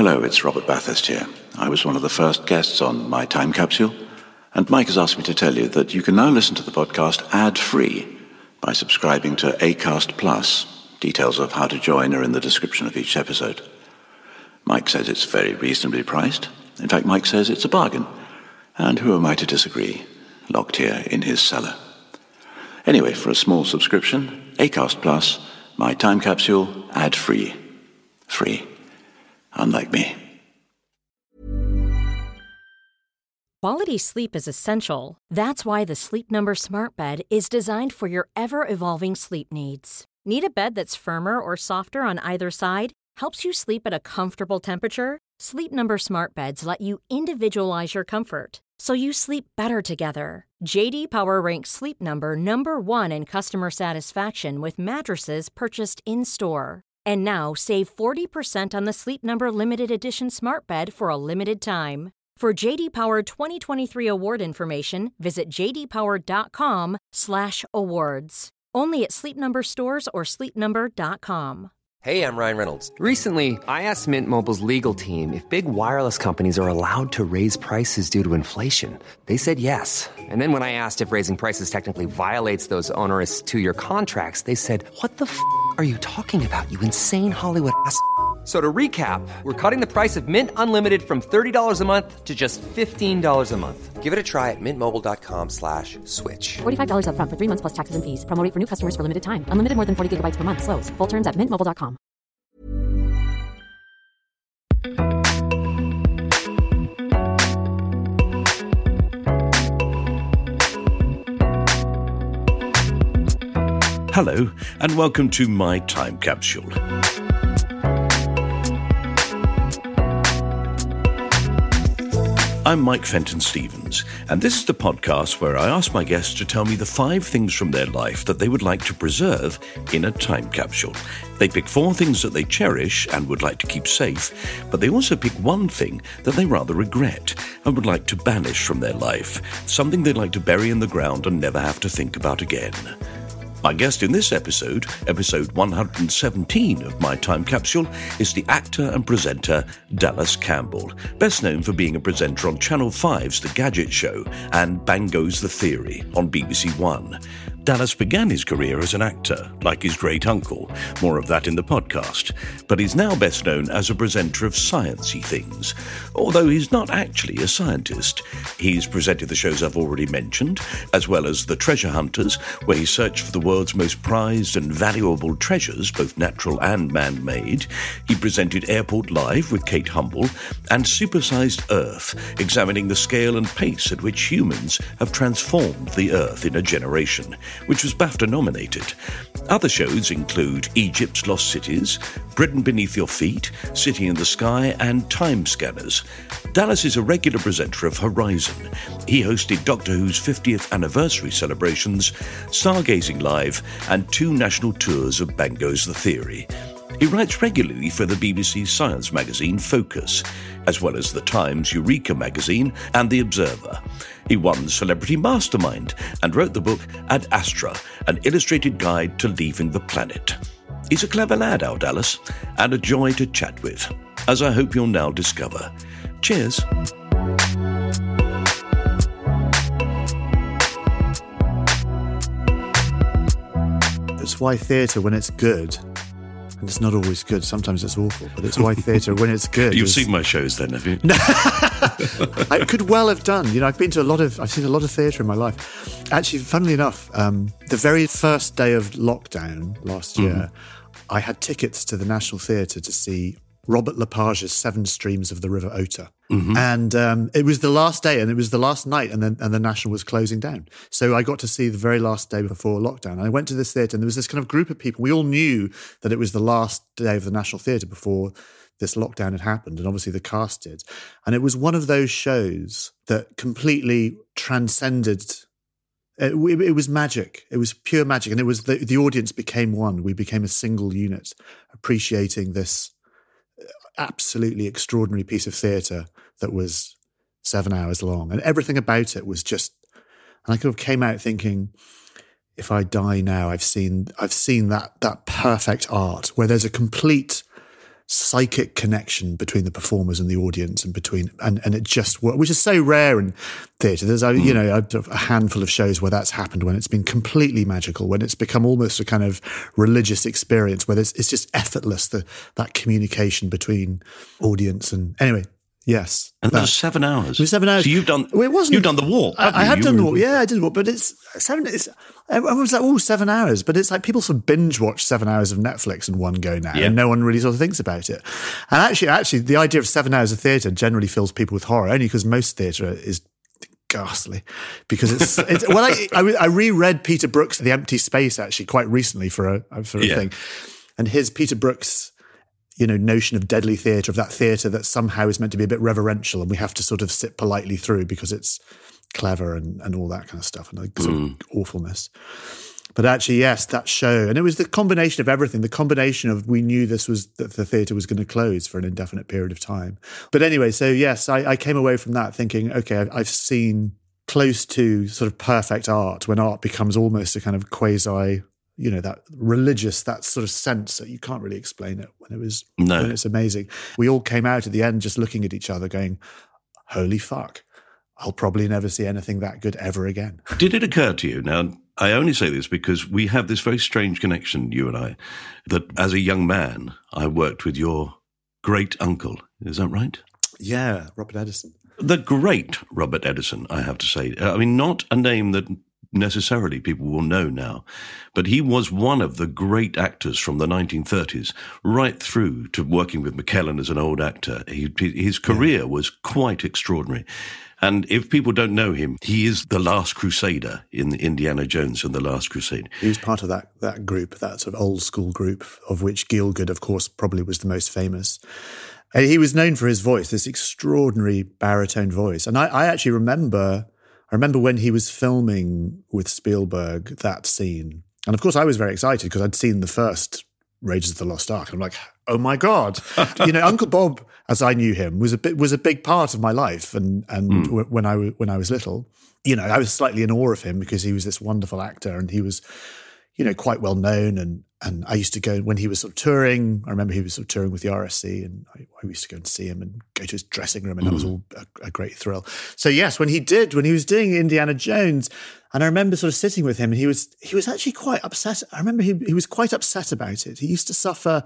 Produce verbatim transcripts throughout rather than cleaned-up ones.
Hello, it's Robert Bathurst here. I was one of the first guests on My Time Capsule, and Mike has asked me to tell you that you can now listen to the podcast ad-free by subscribing to Acast Plus. Details of how to join are in the description of each episode. Mike says it's very reasonably priced. In fact, Mike says it's a bargain. And who am I to disagree? Locked here in his cellar. Anyway, for a small subscription, Acast Plus, My Time Capsule, ad-free. Free. Unlike me. Quality sleep is essential. That's why the Sleep Number Smart Bed is designed for your ever-evolving sleep needs. Need a bed that's firmer or softer on either side? Helps you sleep at a comfortable temperature? Sleep Number Smart Beds let you individualize your comfort, so you sleep better together. J D Power ranks Sleep Number number one in customer satisfaction with mattresses purchased in-store. And now, save forty percent on the Sleep Number Limited Edition Smart Bed for a limited time. For J D Power twenty twenty-three award information, visit jdpower.com slash awards. Only at Sleep Number stores or sleep number dot com. Hey, I'm Ryan Reynolds. Recently, I asked Mint Mobile's legal team if big wireless companies are allowed to raise prices due to inflation. They said yes. And then when I asked if raising prices technically violates those onerous two-year contracts, they said, what the f*** are you talking about, you insane Hollywood ass f- So to recap, we're cutting the price of Mint Unlimited from thirty dollars a month to just fifteen dollars a month. Give it a try at mintmobile.com slash switch. forty-five dollars up front for three months plus taxes and fees. Promo rate for new customers for limited time. Unlimited more than forty gigabytes per month. Slows full terms at mint mobile dot com. Hello, and welcome to My Time Capsule. I'm Mike Fenton-Stevens, and this is the podcast where I ask my guests to tell me the five things from their life that they would like to preserve in a time capsule. They pick four things that they cherish and would like to keep safe, but they also pick one thing that they rather regret and would like to banish from their life, something they'd like to bury in the ground and never have to think about again. My guest in this episode, episode one hundred seventeen of My Time Capsule, is the actor and presenter Dallas Campbell, best known for being a presenter on Channel five's The Gadget Show and Bang Goes the Theory on B B C One. Dallas began his career as an actor, like his great uncle, more of that in the podcast, but he's now best known as a presenter of sciencey things, although he's not actually a scientist. He's presented the shows I've already mentioned, as well as The Treasure Hunters, where he searched for the world's most prized and valuable treasures, both natural and man-made. He presented Airport Live with Kate Humble, and Supersized Earth, examining the scale and pace at which humans have transformed the Earth in a generation, which was BAFTA nominated. Other shows include Egypt's Lost Cities, Britain Beneath Your Feet, City in the Sky, and Time Scanners. Dallas is a regular presenter of Horizon. He hosted Doctor Who's fiftieth anniversary celebrations, Stargazing Live, and two national tours of Bang Goes the Theory. He writes regularly for the B B C science magazine Focus, as well as the Times Eureka magazine and The Observer. He won Celebrity Mastermind and wrote the book Ad Astra, an illustrated guide to leaving the planet. He's a clever lad, our Dallas, and a joy to chat with, as I hope you'll now discover. Cheers. It's why theatre, when it's good, and it's not always good, sometimes it's awful, but it's why theatre, when it's good... You've is... seen my shows then, have you? No, I could well have done. You know, I've been to a lot of, I've seen a lot of theatre in my life. Actually, funnily enough, um, the very first day of lockdown last year, mm-hmm. I had tickets to the National Theatre to see Robert Lepage's Seven Streams of the River Ota. Mm-hmm. And um, it was the last day, and it was the last night, and then and the National was closing down. So I got to see the very last day before lockdown. And I went to this theatre, and there was this kind of group of people. We all knew that it was the last day of the National Theatre before this lockdown had happened, and obviously the cast did. And it was one of those shows that completely transcended... It, it was magic. It was pure magic. And it was the, the audience became one. We became a single unit, appreciating this absolutely extraordinary piece of theatre that was seven hours long. And everything about it was just... And I kind of came out thinking, if I die now, I've seen I've seen that that perfect art where there's a complete psychic connection between the performers and the audience, and between and, and it just worked, which is so rare in theatre. There's a, you know a, a handful of shows where that's happened, when it's been completely magical, when it's become almost a kind of religious experience, where it's, it's just effortless, the, that communication between audience and anyway. Yes, and that that's seven hours. It was seven hours. So you've done. Well, it wasn't. You've done the walk. I, I have you? done you the were, walk. Yeah, I did the walk, but it's seven. It's. Everyone was like, oh, seven hours, but it's like people sort of binge watch seven hours of Netflix in one go now, yeah. and no one really sort of thinks about it. And actually, actually, the idea of seven hours of theatre generally fills people with horror, only because most theatre is ghastly. Because it's. it's well, I, I I reread Peter Brook's The Empty Space actually quite recently for a for a yeah. thing, and his Peter Brook's. You know, notion of deadly theatre, of that theatre that somehow is meant to be a bit reverential, and we have to sort of sit politely through because it's clever and, and all that kind of stuff, and like sort mm. of awfulness. But actually, yes, that show, and it was the combination of everything, the combination of we knew this was, that the theatre was going to close for an indefinite period of time. But anyway, so yes, I, I came away from that thinking, okay, I've seen close to sort of perfect art, when art becomes almost a kind of quasi, you know, that religious, that sort of sense that you can't really explain it, when it was, no. when it's amazing. We all came out at the end just looking at each other going, holy fuck, I'll probably never see anything that good ever again. Did it occur to you, now I only say this because we have this very strange connection, you and I, that as a young man, I worked with your great uncle. Is that right? Yeah, Robert Edison. The great Robert Edison, I have to say. I mean, not a name that necessarily people will know now, but he was one of the great actors from the nineteen thirties right through to working with McKellen as an old actor. He, his career yeah. was quite extraordinary. And if people don't know him, he is the last crusader in Indiana Jones and the Last Crusade. He was part of that that group, that sort of old school group, of which Gielgud, of course, probably was the most famous. And he was known for his voice, this extraordinary baritone voice. And I, I actually remember... I remember when he was filming with Spielberg that scene. And of course, I was very excited because I'd seen the first Raiders of the Lost Ark. I'm like, oh my God. You know, Uncle Bob, as I knew him, was a bit, was a big part of my life. And, and mm. w- when I, w- when I was little, you know, I was slightly in awe of him because he was this wonderful actor, and he was, you know, quite well known. And, and I used to go, when he was sort of touring, I remember he was sort of touring with the R S C, and I, I used to go and see him and go to his dressing room, and that was all a, a great thrill. So yes, when he did, when he was doing Indiana Jones, and I remember sort of sitting with him, and he was, he was actually quite upset. I remember he, he was quite upset about it. He used to suffer,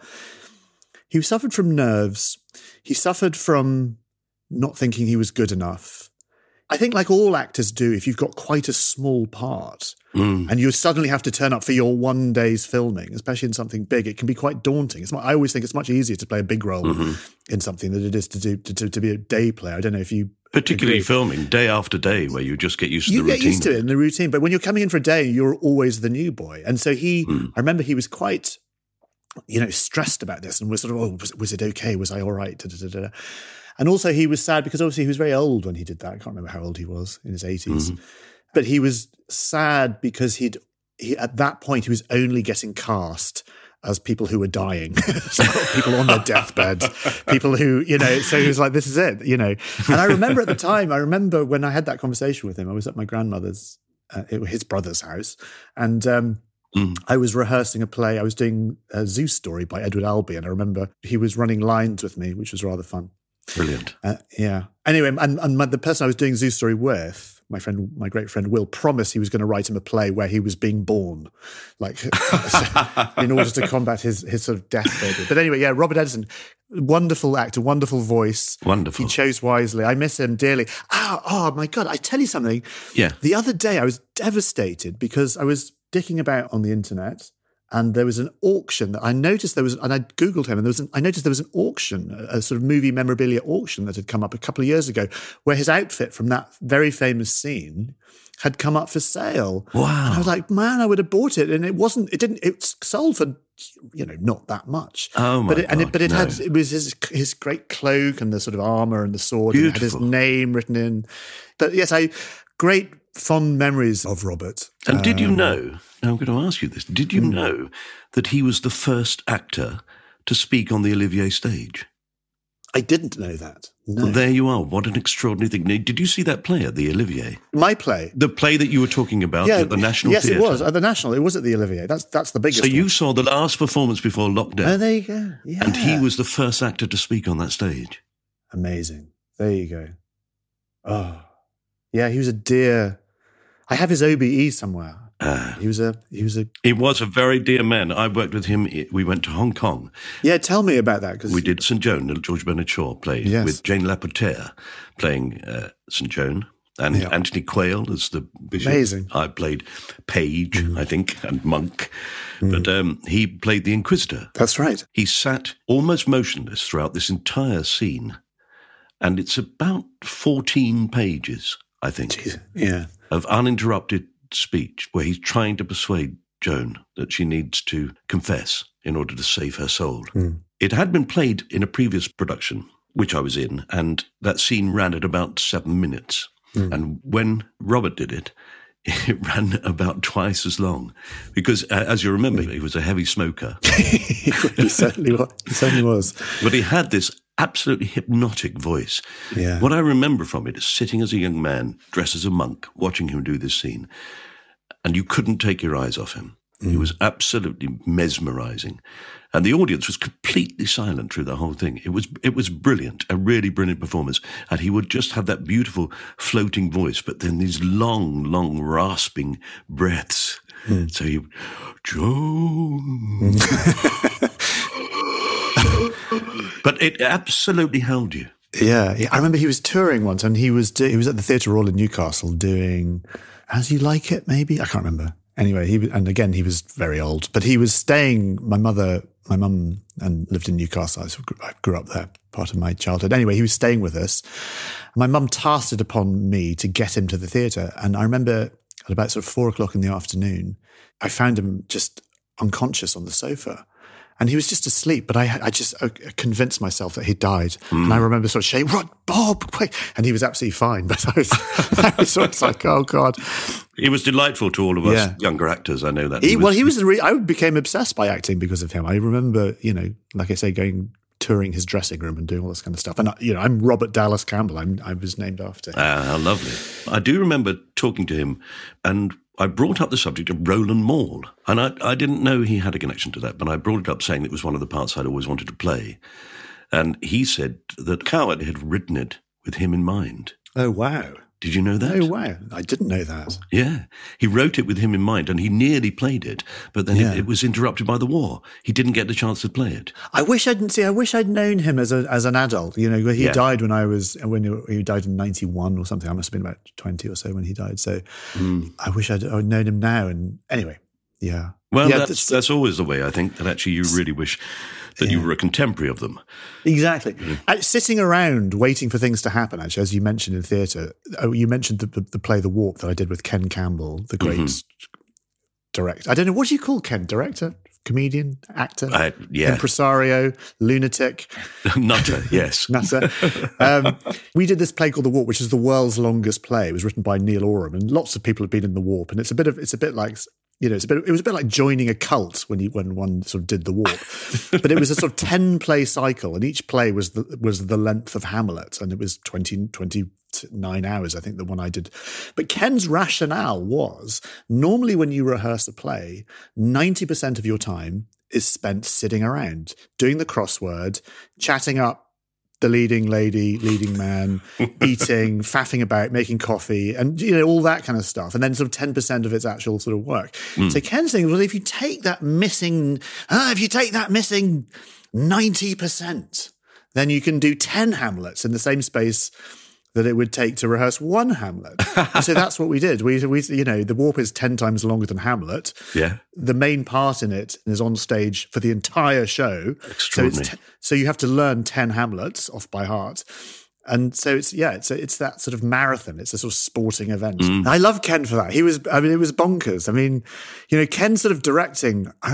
he suffered from nerves. He suffered from not thinking he was good enough. I think like all actors do, if you've got quite a small part mm. and you suddenly have to turn up for your one day's filming, especially in something big, it can be quite daunting. It's, I always think it's much easier to play a big role mm-hmm. in something than it is to do to, to, to be a day player. I don't know if you... Particularly agree. Filming day after day, where you just get used to you the routine. You get used to it in the routine, but when you're coming in for a day, you're always the new boy. And so he, mm. I remember he was quite, you know, stressed about this and was sort of, oh, was, was it okay? Was I all right? Da, da, da, da. And also he was sad because obviously he was very old when he did that. I can't remember how old he was, in his eighties. Mm-hmm. But he was sad because he'd he, at that point he was only getting cast as people who were dying, so people on their deathbeds, people who, you know, so he was like, this is it, you know. And I remember at the time, I remember when I had that conversation with him, I was at my grandmother's, uh, his brother's house, and um, Mm. I was rehearsing a play. I was doing a Zeus story by Edward Albee, and I remember he was running lines with me, which was rather fun. Brilliant. Uh, yeah. Anyway, and, and my, the person I was doing Zeus story with, my friend, my great friend Will, promised he was going to write him a play where he was being born, like in order to combat his his sort of death phobia. But anyway, yeah, Robert Edison, wonderful actor, wonderful voice. Wonderful. He chose wisely. I miss him dearly. Oh, oh my God! I tell you something. Yeah. The other day, I was devastated because I was dicking about on the internet, and there was an auction that I noticed there was, and I Googled him, and there was an, I noticed there was an auction, a, a sort of movie memorabilia auction that had come up a couple of years ago, where his outfit from that very famous scene had come up for sale. Wow. And I was like, man, I would have bought it. And it wasn't, it didn't, it sold for, you know, not that much. Oh my but it, God, and it, But it no. had, it was his his great cloak and the sort of armour and the sword. And it had his name written in. But yes, I, great fond memories of Robert. And did you Um, know, now I'm going to ask you this, did you mm. know that he was the first actor to speak on the Olivier stage? I didn't know that. No. Well, there you are. What an extraordinary thing. Now, did you see that play at the Olivier? My play? The play that you were talking about yeah, at the National yes, Theatre? Yes, it was. At the National. It was at the Olivier. That's that's the biggest So you one. saw the last performance before lockdown. Oh, there you go. Yeah. And he was the first actor to speak on that stage. Amazing. There you go. Oh, yeah, he was a dear... I have his O B E somewhere. Uh, he was a... He was a. He was a very dear man. I worked with him. We went to Hong Kong. Yeah, tell me about that. Cause we did Saint Joan, that George Bernard Shaw played, yes. with Jane Lapotaire playing uh, Saint Joan, and yeah. Anthony Quayle as the bishop. Amazing. I played Page, mm. I think, and Monk. Mm. But um, he played the Inquisitor. That's right. He sat almost motionless throughout this entire scene. And it's about fourteen pages, I think, Jeez. Yeah. of uninterrupted speech where he's trying to persuade Joan that she needs to confess in order to save her soul. Mm. It had been played in a previous production, which I was in, and that scene ran at about seven minutes. Mm. And when Robert did it, it ran about twice as long because, uh, as you remember, mm. he was a heavy smoker. he, certainly was. he certainly was. But he had this absolutely hypnotic voice. Yeah. What I remember from it is sitting as a young man, dressed as a monk, watching him do this scene, and you couldn't take your eyes off him. Mm. He was absolutely mesmerizing. And the audience was completely silent through the whole thing. It was it was brilliant, a really brilliant performance. And he would just have that beautiful floating voice, but then these long, long rasping breaths. Mm. So he, Joan. But it absolutely held you. Yeah, yeah, I remember he was touring once, and he was do- he was at the Theatre Royal in Newcastle doing As You Like It, maybe? I can't remember. Anyway, he and again, he was very old, but he was staying, my mother, my mum and lived in Newcastle. I, sort of grew, I grew up there, part of my childhood. Anyway, he was staying with us. My mum tasked it upon me to get him to the theatre. And I remember at about sort of four o'clock in the afternoon, I found him just unconscious on the sofa. And he was just asleep, but I I just I convinced myself that he died. Mm. And I remember sort of saying, "Rod, Bob, wait." And he was absolutely fine. But I was, I was sort of like, oh, God. He was delightful to all of us yeah. younger actors. I know that. He, he was, well, he was, re- I became obsessed by acting because of him. I remember, you know, like I say, going, touring his dressing room and doing all this kind of stuff. And, you know, I'm Robert Dallas Campbell. I'm, I was named after him. Ah, how lovely. I do remember talking to him, and I brought up the subject of Roland Mall, and I, I didn't know he had a connection to that, but I brought it up saying it was one of the parts I'd always wanted to play. And he said that Coward had written it with him in mind. Oh, wow. Did you know that? Oh, wow. I didn't know that. Yeah. He wrote it with him in mind, and he nearly played it, but then yeah. it, it was interrupted by the war. He didn't get the chance to play it. I wish I'd see. I wish I'd known him as a as an adult. You know, he yeah. died when I was when he, he died in ninety-one or something. I must have been about twenty or so when he died. So mm. I wish I'd, I'd known him now. And anyway, yeah. Well, yeah, that's that's, that's always the way. I think that actually you really wish that yeah. you were a contemporary of them. Exactly. Mm. Sitting around waiting for things to happen, actually, as you mentioned in theatre, you mentioned the, the, the play The Warp that I did with Ken Campbell, the great mm-hmm. director. I don't know, what do you call Ken? Director? Comedian? Actor? Uh, yeah. Impresario? Lunatic? Nutter, yes. Nutter. Um, we did this play called The Warp, which is the world's longest play. It was written by Neil Oram, and lots of people have been in The Warp, and it's a bit of, it's a bit like... You know, it's a bit, it was a bit like joining a cult when you, when one sort of did The Warp, but it was a sort of ten play cycle, and each play was the, was the length of Hamlet, and it was twenty, twenty-nine hours, I think, the one I did. But Ken's rationale was normally when you rehearse a play, ninety percent of your time is spent sitting around doing the crossword, chatting up the leading lady, leading man, eating, faffing about, making coffee, and, you know, all that kind of stuff. And then sort of ten percent of its actual sort of work. Mm. So Ken's saying, well, if you take that missing, ah, if you take that missing ninety percent, then you can do ten Hamlets in the same space that it would take to rehearse one Hamlet. So that's what we did. We, we, you know, The Warp is ten times longer than Hamlet. Yeah. The main part in it is on stage for the entire show. Extraordinary. So, it's te- so you have to learn ten Hamlets off by heart. And so it's, yeah, it's a, it's that sort of marathon. It's a sort of sporting event. Mm. I love Ken for that. He was, I mean, it was bonkers. I mean, you know, Ken sort of directing, I,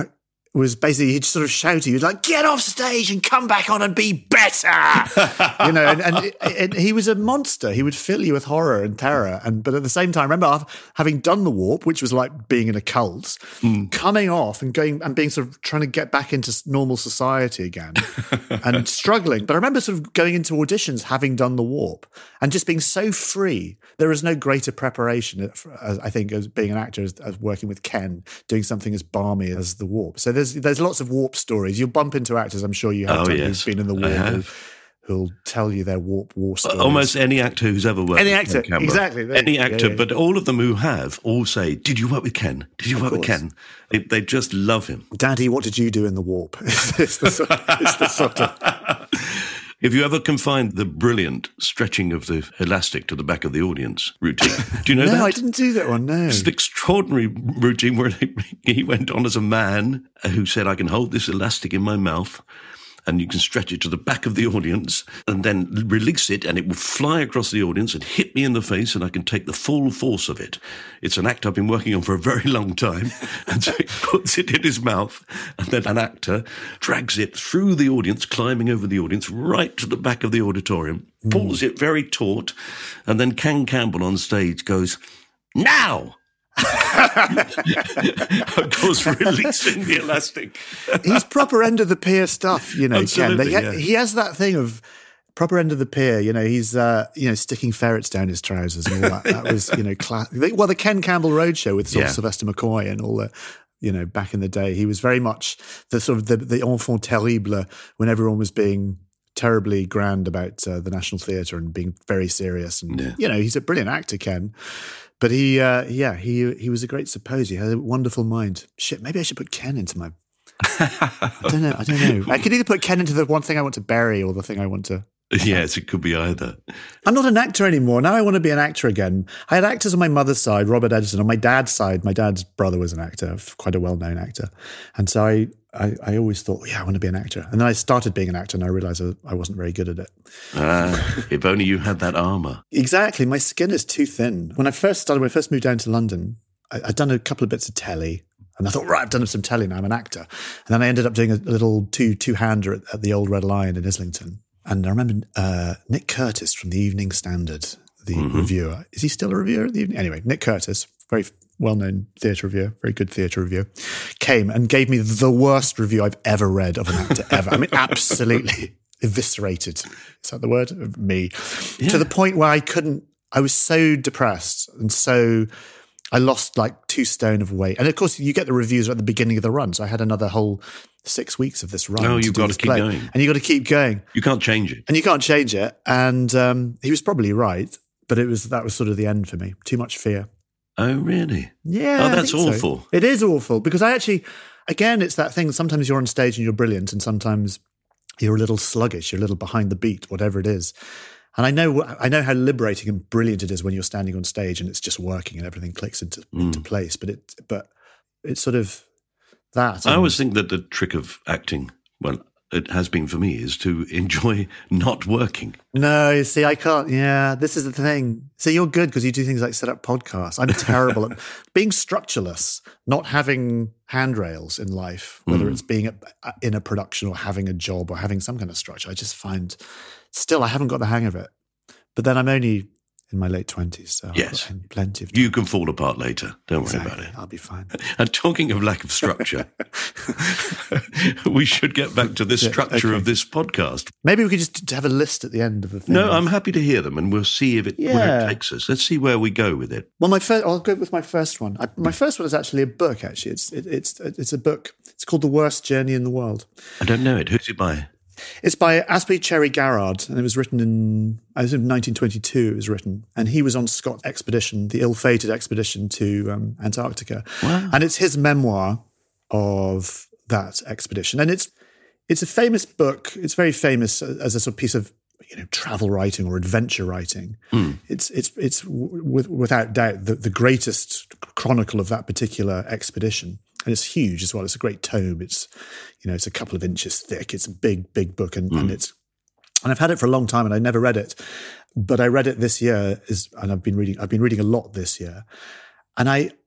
was basically, he'd sort of shout, he was like, get off stage and come back on and be better. You know, and, and, and he was a monster. He would fill you with horror and terror. And But at the same time, I remember having done the Warp, which was like being in a cult, mm. coming off and going and being sort of trying to get back into normal society again and struggling. But I remember sort of going into auditions, having done the Warp and just being so free. There is no greater preparation, I think, as being an actor, as, as working with Ken, doing something as balmy as the Warp. So there's there's lots of Warp stories. You'll bump into actors, I'm sure you have, oh, done, yes. who've been in the Warp, who, who'll tell you their Warp war stories. Almost any actor who's ever worked any with actor, Ken Campbell. Exactly. Any yeah, actor, yeah, yeah. But all of them who have all say, did you work with Ken? Did you of work course. with Ken? They, they just love him. Daddy, what did you do in the Warp? it's, the sort, it's the sort of... If you ever can find the brilliant stretching of the elastic to the back of the audience routine, do you know no, that? No, I didn't do that one, no. It's an extraordinary routine where he went on as a man who said, I can hold this elastic in my mouth and you can stretch it to the back of the audience and then release it and it will fly across the audience and hit me in the face and I can take the full force of it. It's an act I've been working on for a very long time. And so he puts it in his mouth and then an actor drags it through the audience, climbing over the audience, right to the back of the auditorium, mm. pulls it very taut, and then Ken Campbell on stage goes, now! Of course, releasing the elastic. He's proper end of the pier stuff, you know, Absolutely, Ken. He, yeah. he has that thing of proper end of the pier, you know, he's, uh, you know, sticking ferrets down his trousers and all that. That was, you know, class. Well, the Ken Campbell Roadshow with sort of Yeah. Sylvester McCoy and all the, you know, back in the day, he was very much the sort of the, the enfant terrible when everyone was being terribly grand about uh, the National Theatre and being very serious. And, Yeah. you know, he's a brilliant actor, Ken. But he, uh, yeah, he he was a great suppose. He had a wonderful mind. Shit, maybe I should put Ken into my... I don't know, I don't know. I could either put Ken into the one thing I want to bury or the thing I want to... Yes, it could be either. I'm not an actor anymore. Now I want to be an actor again. I had actors on my mother's side, Robert Edison. On my dad's side, my dad's brother was an actor, quite a well-known actor. And so I, I, I always thought, yeah, I want to be an actor. And then I started being an actor and I realized I, I wasn't very good at it. Ah, if only you had that armour. Exactly. My skin is too thin. When I first started, when I first moved down to London, I, I'd done a couple of bits of telly. And I thought, right, I've done some telly now, I'm an actor. And then I ended up doing a little two, two-hander at, at the Old Red Lion in Islington. And I remember uh, Nick Curtis from the Evening Standard, the mm-hmm. reviewer. Is he still a reviewer at the evening? Anyway, Nick Curtis, very well-known theatre reviewer, very good theatre reviewer, came and gave me the worst review I've ever read of an actor ever. I mean, absolutely eviscerated. Is that the word? Of me. Yeah. To the point where I couldn't, I was so depressed and so... I lost like two stone of weight. And of course, you get the reviews at the beginning of the run. So I had another whole six weeks of this run. No, you've got to keep play. going. And you've got to keep going. You can't change it. And you can't change it. And um, he was probably right. But it was that was sort of the end for me. Too much fear. Oh, really? Yeah. Oh, I that's think awful. So. It is awful. Because I actually, again, it's that thing. Sometimes you're on stage and you're brilliant. And sometimes you're a little sluggish. You're a little behind the beat, whatever it is. And I know I know how liberating and brilliant it is when you're standing on stage and it's just working and everything clicks into, mm. into place. But it but it's sort of that. I always think that the trick of acting, well, it has been for me, is to enjoy not working. No, you see, I can't. Yeah, this is the thing. So you're good because you do things like set up podcasts. I'm terrible at being structureless, not having handrails in life, whether mm. it's being a, in a production or having a job or having some kind of structure. I just find... Still, I haven't got the hang of it. But then I'm only in my late twenties, so yes. I've got plenty of time. You can fall apart later. Don't exactly. worry about it. I'll be fine. And talking of lack of structure, we should get back to the structure yeah, okay. of this podcast. Maybe we could just have a list at the end of the thing. No, I'm happy to hear them, and we'll see if it, yeah. where it takes us. Let's see where we go with it. Well, my first, I'll go with my first one. I, my first one is actually a book, actually. It's it, it's it's a book. It's called The Worst Journey in the World. I don't know it. Who's it by? It's by Astley Cherry Garrard, and it was written in, I was in nineteen twenty-two it was written, and he was on Scott's expedition, the ill-fated expedition to um, Antarctica. Wow. And it's his memoir of that expedition. And it's it's a famous book. It's very famous as a sort of piece of, you know, travel writing or adventure writing. Mm. It's it's it's w- without doubt the, the greatest chronicle of that particular expedition. And it's huge as well. It's a great tome. It's, you know, it's a couple of inches thick. It's a big, big book. And, mm. and it's, and I've had it for a long time and I never read it, but I read it this year is, and I've been reading, I've been reading a lot this year. And I,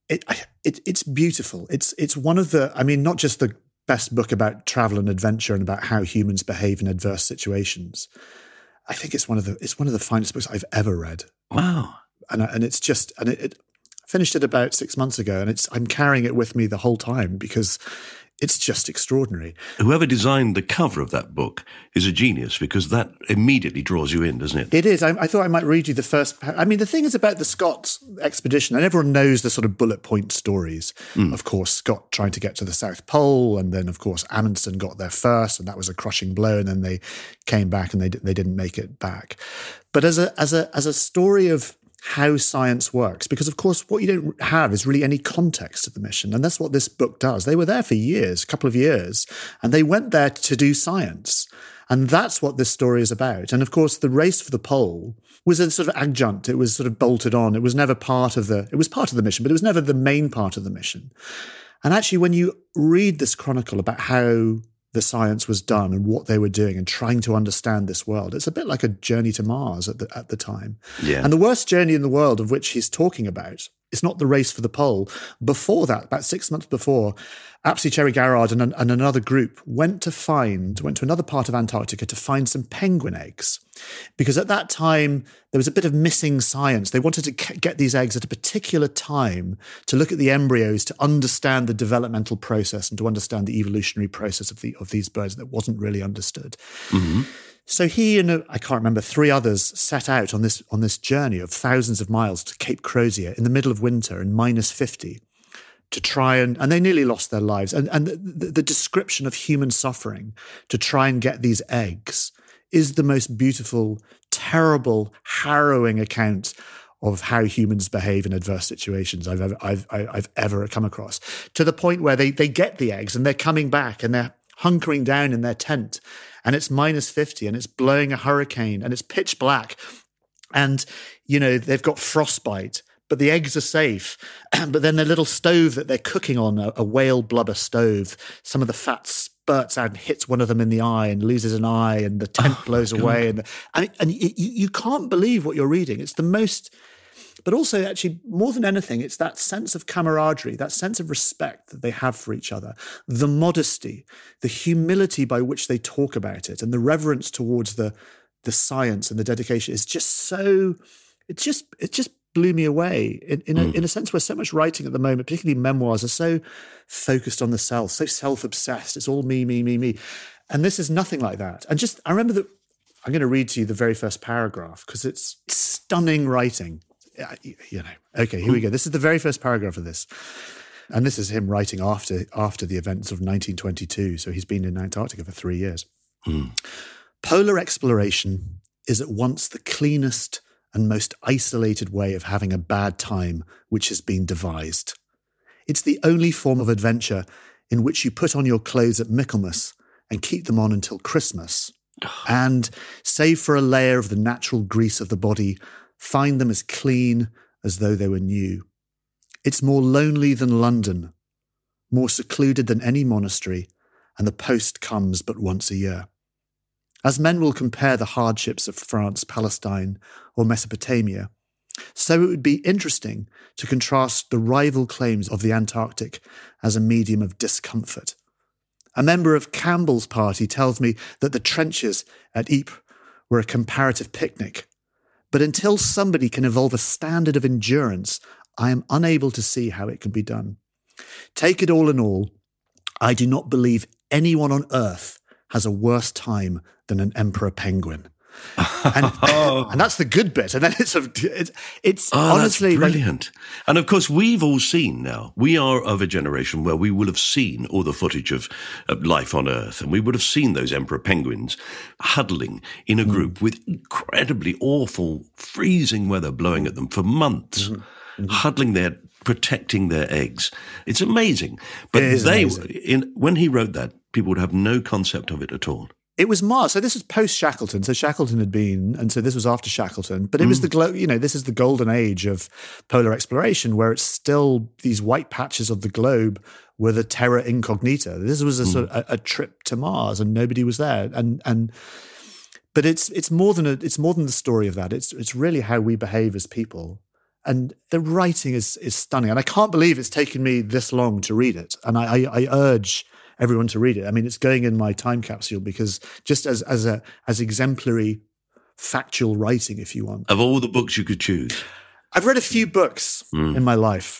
it, it it's beautiful. It's it's one of the, I mean, not just the best book about travel and adventure and about how humans behave in adverse situations. I think it's one of the it's one of the finest books I've ever read. Wow. And and it's just and it, it I finished it about six months ago, and it's I'm carrying it with me the whole time because it's just extraordinary. Whoever designed the cover of that book is a genius, because that immediately draws you in, doesn't it? It is. I, I thought I might read you the first. I mean, the thing is about the Scott expedition, and everyone knows the sort of bullet point stories. Mm. Of course, Scott trying to get to the South Pole, and then, of course, Amundsen got there first, and that was a crushing blow. And then they came back, and they they didn't make it back. But as a as a as a story of how science works, because of course what you don't have is really any context of the mission, and that's what this book does. They were there for years, a couple of years, and they went there to do science, and that's what this story is about. And of course the race for the pole was a sort of adjunct. It was sort of bolted on. It was never part of the it was part of the mission, but it was never the main part of the mission. And actually, when you read this chronicle about how the science was done and what they were doing and trying to understand this world, it's a bit like a journey to Mars at the at the time. Yeah. And the worst journey in the world of which he's talking about is not the race for the pole. Before that, about six months before, Apsley Cherry Garrard and, and another group went to find, went to another part of Antarctica to find some penguin eggs. Because at that time, there was a bit of missing science. They wanted to get these eggs at a particular time to look at the embryos, to understand the developmental process and to understand the evolutionary process of the of these birds that wasn't really understood. Mm-hmm. So he and, uh, I can't remember, three others set out on this on this journey of thousands of miles to Cape Crozier in the middle of winter in minus fifty to try and, and they nearly lost their lives. And, and the, the, the description of human suffering to try and get these eggs is the most beautiful, terrible, harrowing account of how humans behave in adverse situations I've ever, I've, I've ever come across, to the point where they, they get the eggs and they're coming back and they're hunkering down in their tent, and it's minus fifty and it's blowing a hurricane and it's pitch black, and, you know, they've got frostbite, but the eggs are safe. But then their little stove that they're cooking on, a, a whale blubber stove, some of the fat spurts out and hits one of them in the eye and loses an eye, and the tent oh, blows away. And, and, and you, you can't believe what you're reading. It's the most... But also, actually, more than anything, it's that sense of camaraderie, that sense of respect that they have for each other, the modesty, the humility by which they talk about it, and the reverence towards the the science and the dedication is just so. It's just it just blew me away in in a, mm. in a sense where so much writing at the moment, particularly memoirs, are so focused on the self, so self-obsessed. It's all me, me, me, me, and this is nothing like that. And just I remember that I'm going to read to you the very first paragraph because it's stunning writing. You know, okay, here we go. This is the very first paragraph of this. And this is him writing after after the events of nineteen twenty-two. So he's been in Antarctica for three years. Mm. Polar exploration is at once the cleanest and most isolated way of having a bad time which has been devised. It's the only form of adventure in which you put on your clothes at Michaelmas and keep them on until Christmas. And, save for a layer of the natural grease of the body, find them as clean as though they were new. It's more lonely than London, more secluded than any monastery, and the post comes but once a year. As men will compare the hardships of France, Palestine, or Mesopotamia, so it would be interesting to contrast the rival claims of the Antarctic as a medium of discomfort. A member of Campbell's party tells me that the trenches at Ypres were a comparative picnic. But until somebody can evolve a standard of endurance, I am unable to see how it can be done. Take it all in all, I do not believe anyone on earth has a worse time than an emperor penguin. And, oh. and that's the good bit. And then it's it's, it's oh, honestly that's brilliant. Like, and of course, we've all seen now. We are of a generation where we will have seen all the footage of, of life on Earth, and we would have seen those emperor penguins huddling in a group mm. with incredibly awful, freezing weather blowing at them for months, mm-hmm. Mm-hmm. huddling there, protecting their eggs. It's amazing. But it they, amazing. In, when he wrote that, people would have no concept of it at all. It was Mars. So this was post Shackleton. So Shackleton had been, and so this was after Shackleton. But it mm. was the glo- you know, this is the golden age of polar exploration, where it's still these white patches of the globe were the terra incognita. This was a mm. sort of a, a trip to Mars, and nobody was there. And and but it's it's more than a, it's more than the story of that. It's it's really how we behave as people. And the writing is is stunning. And I can't believe it's taken me this long to read it. And I, I, I urge everyone to read it. I mean, it's going in my time capsule because just as as a as exemplary factual writing, if you want. Of all the books you could choose. I've read a few books mm. in my life.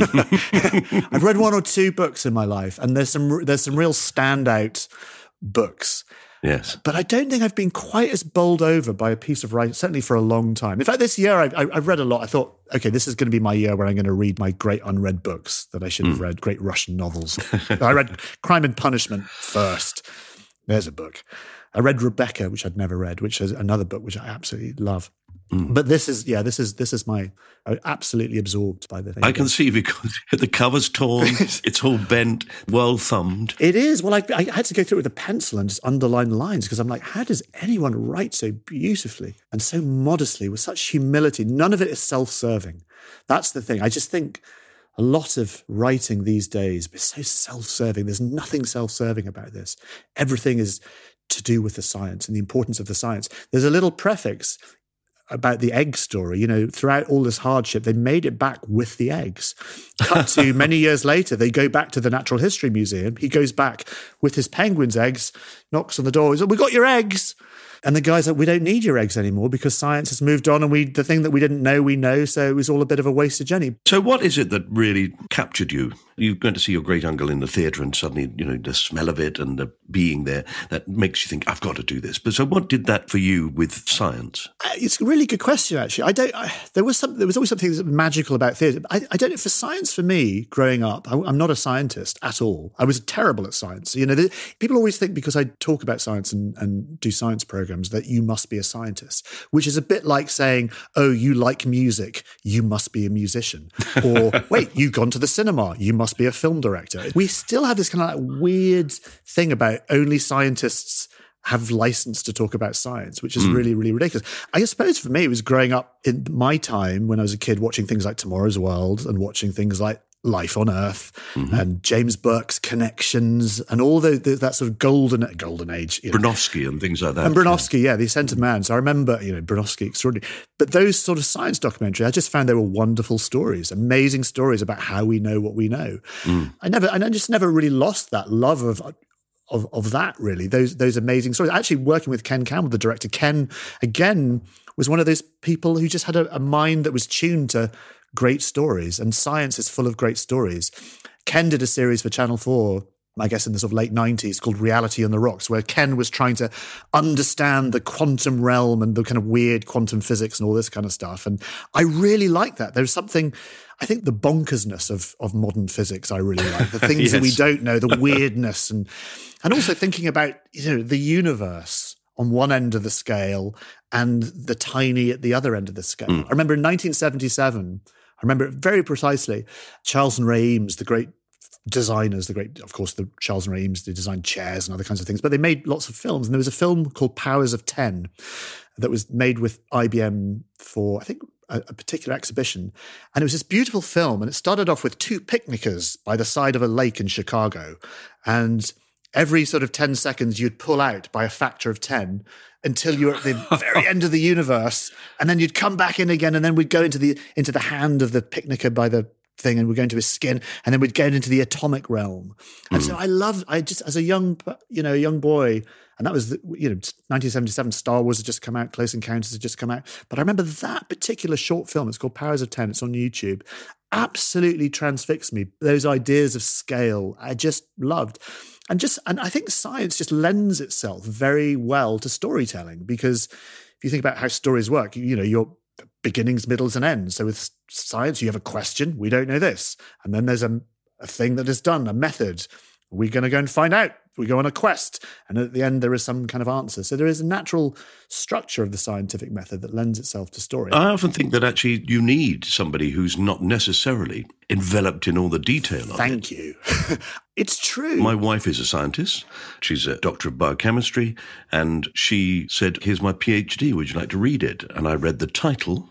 I've read one or two books in my life, and there's some there's some real standout books. Yes. But I don't think I've been quite as bowled over by a piece of writing, certainly for a long time. In fact, this year I, I, I've read a lot. I thought, okay, this is going to be my year where I'm going to read my great unread books that I should have mm. read, great Russian novels. I read Crime and Punishment first. There's a book. I read Rebecca, which I'd never read, which is another book which I absolutely love. Mm. But this is, yeah, this is this is my, I'm absolutely absorbed by the thing. I can see because the cover's torn, it's all bent, well thumbed. It is. Well, I, I had to go through it with a pencil and just underline lines because I'm like, how does anyone write so beautifully and so modestly with such humility? None of it is self-serving. That's the thing. I just think a lot of writing these days is so self-serving. There's nothing self-serving about this. Everything is to do with the science and the importance of the science. There's a little prefix about the egg story. You know, throughout all this hardship, they made it back with the eggs. Cut to many years later, they go back to the Natural History Museum. He goes back with his penguin's eggs, knocks on the door. He's like, "We got your eggs." And the guy's like, "We don't need your eggs anymore because science has moved on and we the thing that we didn't know, we know, so it was all a bit of a wasted journey." So what is it that really captured you? You went to see your great uncle in the theatre and suddenly, you know, the smell of it and the being there, that makes you think, I've got to do this. But so what did that for you with science? Uh, it's a really good question, actually. I don't. I, there was some. There was always something magical about theatre. I, I don't know. For science, for me, growing up, I, I'm not a scientist at all. I was terrible at science. You know, the, people always think because I talk about science and, and do science programs that you must be a scientist, which is a bit like saying, "Oh, you like music, you must be a musician," or "Wait, you've gone to the cinema, you must be a film director." We still have this kind of like weird thing about only scientists have license to talk about science, which is mm. really, really ridiculous. I suppose for me, it was growing up in my time when I was a kid watching things like Tomorrow's World and watching things like Life on Earth mm-hmm. and James Burke's Connections and all the, the that sort of golden golden age. You know. Bronowski and things like that. And Bronowski, yeah, The Ascent of Man. So I remember, you know, Bronowski, extraordinary. But those sort of science documentaries, I just found they were wonderful stories, amazing stories about how we know what we know. Mm. I never, and I just never really lost that love of of of that, really, those those amazing stories. Actually, working with Ken Campbell, the director, Ken, again, was one of those people who just had a, a mind that was tuned to great stories, and science is full of great stories. Ken did a series for Channel four, I guess in the sort of late nineties, called Reality on the Rocks, where Ken was trying to understand the quantum realm and the kind of weird quantum physics and all this kind of stuff. And I really like that. There's something, I think the bonkersness of, of modern physics I really like. The things yes. that we don't know, the weirdness, and and also thinking about, you know, the universe on one end of the scale and the tiny at the other end of the scale. Mm. I remember in nineteen seventy-seven, I remember it very precisely, Charles and Ray Eames, the great designers, the great, of course, the Charles and Ray Eames, they designed chairs and other kinds of things, but they made lots of films. And there was a film called Powers of ten that was made with I B M for, I think, a, a particular exhibition. And it was this beautiful film. And it started off with two picnickers by the side of a lake in Chicago. And every sort of ten seconds, you'd pull out by a factor of ten until you were at the very end of the universe. And then you'd come back in again. And then we'd go into the into the hand of the picnicker by the thing, and we'd go into his skin. And then we'd get into the atomic realm. And mm. so I loved, I just, as a young, you know, young boy, and that was, the, you know, nineteen seventy-seven, Star Wars had just come out, Close Encounters had just come out. But I remember that particular short film, it's called Powers of ten, it's on YouTube, absolutely transfixed me. Those ideas of scale, I just loved. And just, and I think science just lends itself very well to storytelling, because if you think about how stories work, you, you know, your beginnings, middles, and ends. So with science, you have a question, we don't know this. And then there's a, a thing that is done, a method. We're going to go and find out. We go on a quest. And at the end, there is some kind of answer. So there is a natural structure of the scientific method that lends itself to story. I often think that actually you need somebody who's not necessarily enveloped in all the detail of it. Thank you. It's true. My wife is a scientist. She's a doctor of biochemistry. And she said, here's my PhD. Would you like to read it? And I read the title,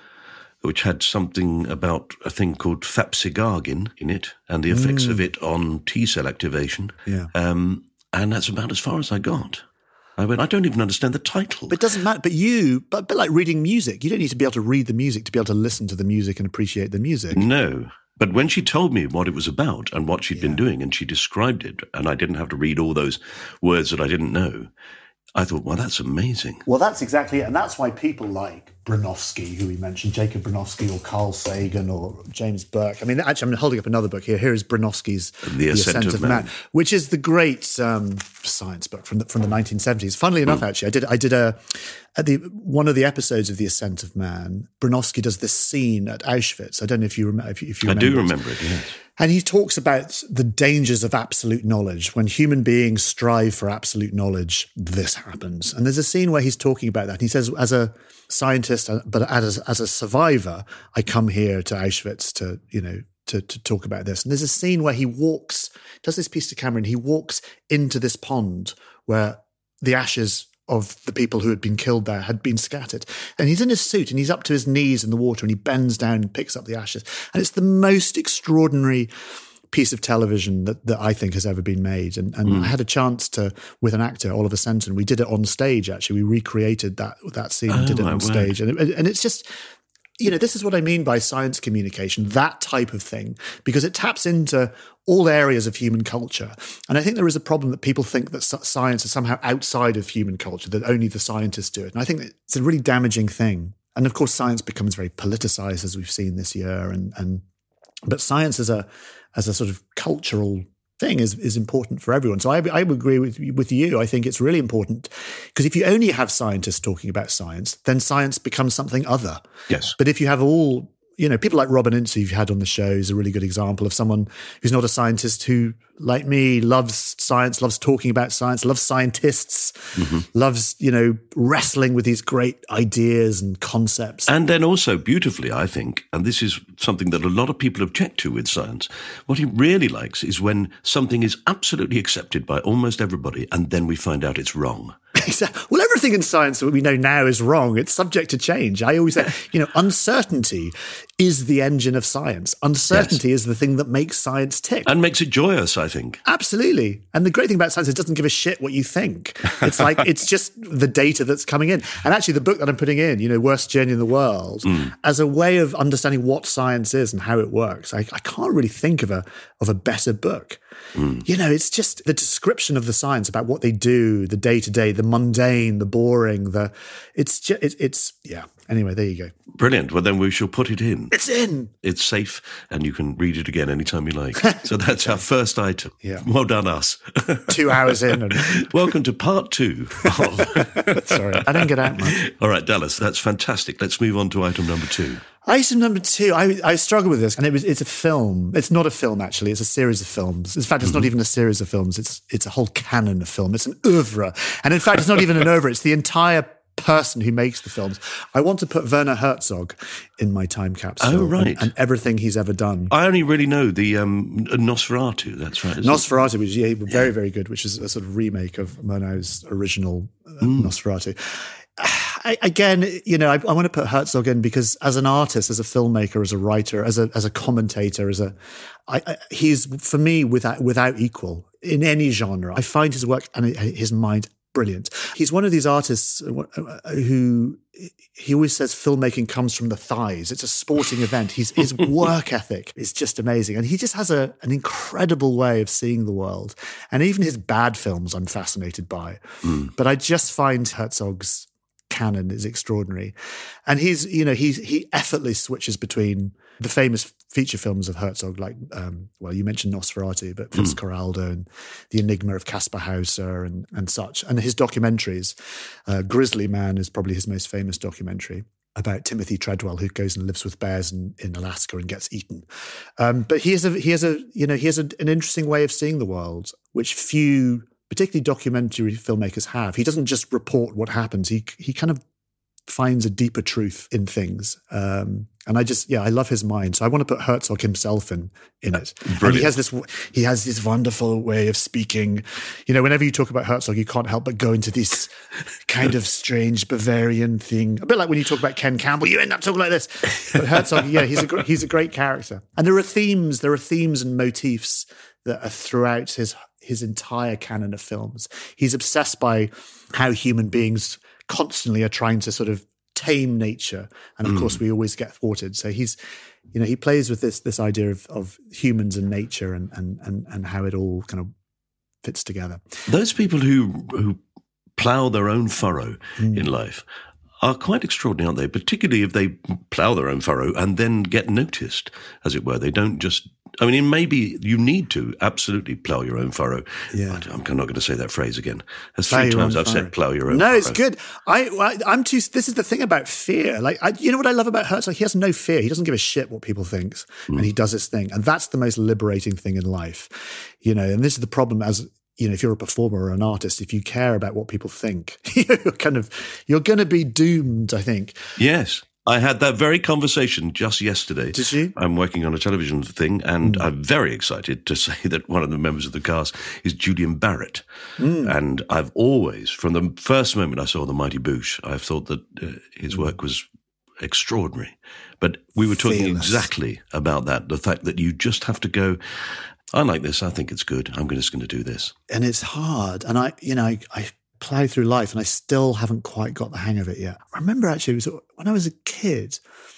which had something about a thing called fapsigargin in it and the effects mm. of it on T-cell activation. Yeah. Um, and that's about as far as I got. I went, I don't even understand the title. But it doesn't matter. But you, but a bit like reading music, you don't need to be able to read the music to be able to listen to the music and appreciate the music. No. But when she told me what it was about and what she'd Yeah. been doing, and she described it, and I didn't have to read all those words that I didn't know, I thought, well, that's amazing. Well, that's exactly it. And that's why people like Bronowski, who we mentioned, Jacob Bronowski or Carl Sagan or James Burke. I mean, actually, I'm holding up another book here. Here is Bronowski's The Ascent of Man. which is the great um, science book from the, from the nineteen seventies. Funnily enough, Mm. actually, I did I did a at the one of the episodes of The Ascent of Man. Bronowski does this scene at Auschwitz. I don't know if you remember. If you, if you I remember do it. remember it, yes. And he talks about the dangers of absolute knowledge. When human beings strive for absolute knowledge, this happens. And there's a scene where he's talking about that. And he says, as a scientist, but as, as a survivor, I come here to Auschwitz to, you know, to, to talk about this. And there's a scene where he walks, does this piece to camera, and he walks into this pond where the ashes of the people who had been killed there had been scattered. And he's in his suit and he's up to his knees in the water and he bends down and picks up the ashes. And it's the most extraordinary piece of television that, that I think has ever been made. And, and mm. I had a chance to, with an actor, Oliver Senton, we did it on stage, actually. We recreated that that scene and oh, did it on wow. stage. And, it, and it's just... You know, this is what I mean by science communication, that type of thing, because it taps into all areas of human culture. And I think there is a problem that people think that science is somehow outside of human culture, that only the scientists do it. And I think that it's a really damaging thing. And of course, science becomes very politicized, as we've seen this year. And, and but science as a as a sort of cultural thing is is important for everyone. So I, I would agree with with you. I think it's really important because if you only have scientists talking about science, then science becomes something other. Yes. But if you have all, you know, people like Robin Ince, you've had on the show, is a really good example of someone who's not a scientist who, like me, loves science, loves talking about science, loves scientists, mm-hmm. loves, you know, wrestling with these great ideas and concepts. And then also beautifully, I think, and this is something that a lot of people object to with science, what he really likes is when something is absolutely accepted by almost everybody and then we find out it's wrong. Well, everything in science that we know now is wrong. It's subject to change. I always say, you know, uncertainty is the engine of science. Uncertainty yes. is the thing that makes science tick. And makes it joyous, I think. Absolutely. And the great thing about science is it doesn't give a shit what you think. It's like, it's just the data that's coming in. And actually the book that I'm putting in, you know, Worst Journey in the World, mm. as a way of understanding what science is and how it works, I, I can't really think of a of a better book. Mm. You know, it's just the description of the science about what they do, the day-to-day, the mundane, the boring, the it's just, it, it's, yeah. Anyway, there you go. Brilliant. Well, then we shall put it in. It's in. It's safe and you can read it again anytime you like. So that's our first item. Yeah. Well done, us. Two hours in. And... Welcome to part two. Of... Sorry, I didn't get out much. All right, Dallas, that's fantastic. Let's move on to item number two. Item number two, I, I struggle with this, and it was it's a film. It's not a film, actually. It's a series of films. In fact, it's mm-hmm. not even a series of films. It's it's a whole canon of film. It's an oeuvre. And in fact, it's not even an oeuvre. It's the entire person who makes the films. I want to put Werner Herzog in my time capsule. Oh, right. And, and everything he's ever done. I only really know the um, Nosferatu, that's right. Nosferatu, which is yeah, very, very good, which is a sort of remake of Murnau's original uh, mm. Nosferatu. I, again, you know, I, I want to put Herzog in because as an artist, as a filmmaker, as a writer, as a as a commentator, as a, I, I, he's for me without without equal in any genre. I find his work and his mind brilliant. He's one of these artists who he always says filmmaking comes from the thighs. It's a sporting event. He's, his work ethic is just amazing. And he just has a, an incredible way of seeing the world. And even his bad films I'm fascinated by. Mm. But I just find Herzog's canon is extraordinary. And he's, you know, he's, he effortlessly switches between the famous feature films of Herzog, like, um, well, you mentioned Nosferatu, but Fitzcarraldo mm. and The Enigma of Caspar Hauser and, and such. And his documentaries, uh, Grizzly Man is probably his most famous documentary about Timothy Treadwell, who goes and lives with bears in, in Alaska and gets eaten. Um, but he has a, he has a, you know, he has a, an interesting way of seeing the world, which few, particularly documentary filmmakers, have. He doesn't just report what happens. He he kind of finds a deeper truth in things. Um, and I just, yeah, I love his mind. So I want to put Herzog himself in, in it. Brilliant. And he has this, he has this wonderful way of speaking. You know, whenever you talk about Herzog, you can't help but go into this kind of strange Bavarian thing. A bit like when you talk about Ken Campbell, you end up talking like this. But Herzog, yeah, he's a, he's a great character. And there are themes, there are themes and motifs that are throughout his his entire canon of films. He's obsessed by how human beings constantly are trying to sort of tame nature. And of mm. course, we always get thwarted. So he's, you know, he plays with this this idea of, of humans and nature and, and, and, and how it all kind of fits together. Those people who who plough their own furrow mm. in life are quite extraordinary, aren't they? Particularly if they plough their own furrow and then get noticed, as it were. They don't just, I mean, maybe you need to absolutely plough your own furrow. Yeah. I'm not going to say that phrase again. There's three times I've said plough your own no, furrow. No, it's good. I, I, I'm too, this is the thing about fear. Like, I, you know what I love about Herzog? He has no fear. He doesn't give a shit what people think. Mm. And he does his thing. And that's the most liberating thing in life. You know, and this is the problem as, you know, if you're a performer or an artist, if you care about what people think, you're kind of, you're going to be doomed, I think. Yes. I had that very conversation just yesterday. Did you? I'm working on a television thing, and mm. I'm very excited to say that one of the members of the cast is Julian Barrett. Mm. And I've always, from the first moment I saw The Mighty Boosh, I've thought that uh, his work was extraordinary. But we were talking Fearless. exactly about that, the fact that you just have to go, I like this, I think it's good, I'm just going to do this. And it's hard. And I, you know, I, I plow through life and I still haven't quite got the hang of it yet. I remember actually, it was when I was a kid,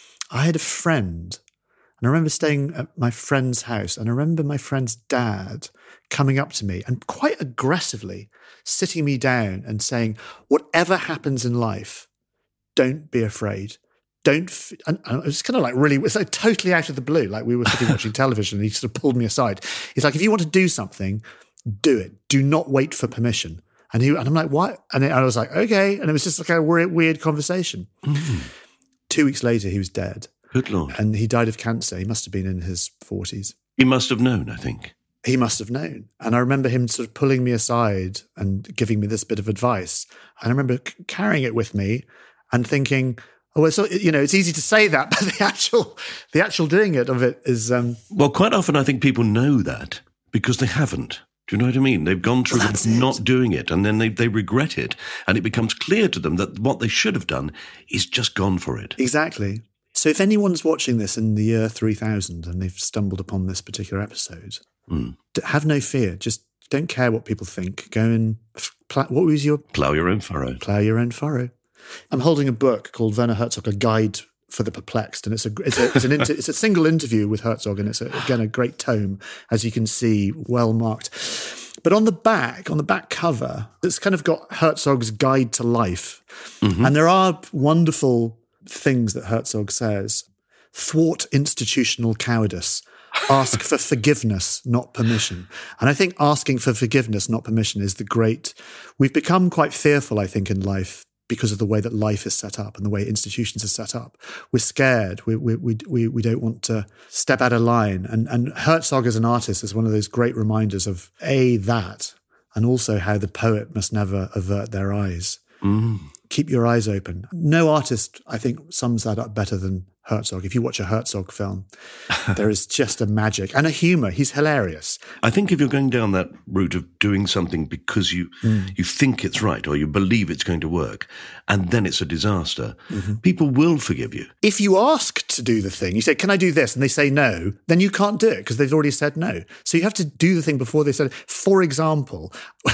I had a friend and I remember staying at my friend's house and I remember my friend's dad coming up to me and quite aggressively sitting me down and saying, whatever happens in life, don't be afraid. Don't, f-. and, and it was kind of like really, it was like totally out of the blue. Like we were sitting watching television and he sort of pulled me aside. He's like, if you want to do something, do it. Do not wait for permission. And he, and I'm like, what? And I was like, okay. And it was just like a weird, weird conversation. Mm. Two weeks later, he was dead. Good Lord. And he died of cancer. He must have been in his forties. He must have known, I think. He must have known. And I remember him sort of pulling me aside and giving me this bit of advice. And I remember c- carrying it with me and thinking, oh, well, so, you know, it's easy to say that, but the actual, the actual doing it of it is... Um, well, quite often I think people know that because they haven't. Do you know what I mean? They've gone through well, the, not doing it and then they, they regret it. And it becomes clear to them that what they should have done is just gone for it. Exactly. So if anyone's watching this in the year three thousand and they've stumbled upon this particular episode, mm. have no fear. Just don't care what people think. Go and... Pl- what was your... Plough your own furrow. Plough your own furrow. I'm holding a book called Werner Herzog, A Guide for the Perplexed, and it's a it's a it's, an inter, it's a single interview with Herzog, and it's a, again a great tome, as you can see, well marked. But on the back, on the back cover, it's kind of got Herzog's guide to life, mm-hmm. and there are wonderful things that Herzog says: thwart institutional cowardice. Ask for forgiveness, not permission. And I think asking for forgiveness, not permission, is the great. We've become quite fearful, I think, in life, because of the way that life is set up and the way institutions are set up. We're scared. We we we we, we don't want to step out of line. And, and Herzog as an artist is one of those great reminders of, A, that, and also how the poet must never avert their eyes. Mm. Keep your eyes open. No artist, I think, sums that up better than Herzog. If you watch a Herzog film, there is just a magic and a humour. He's hilarious. I think if you're going down that route of doing something because you mm. you think it's right or you believe it's going to work, and then it's a disaster, mm-hmm. people will forgive you. If you ask to do the thing, you say, can I do this? And they say no, then you can't do it because they've already said no. So you have to do the thing before they said it. For example,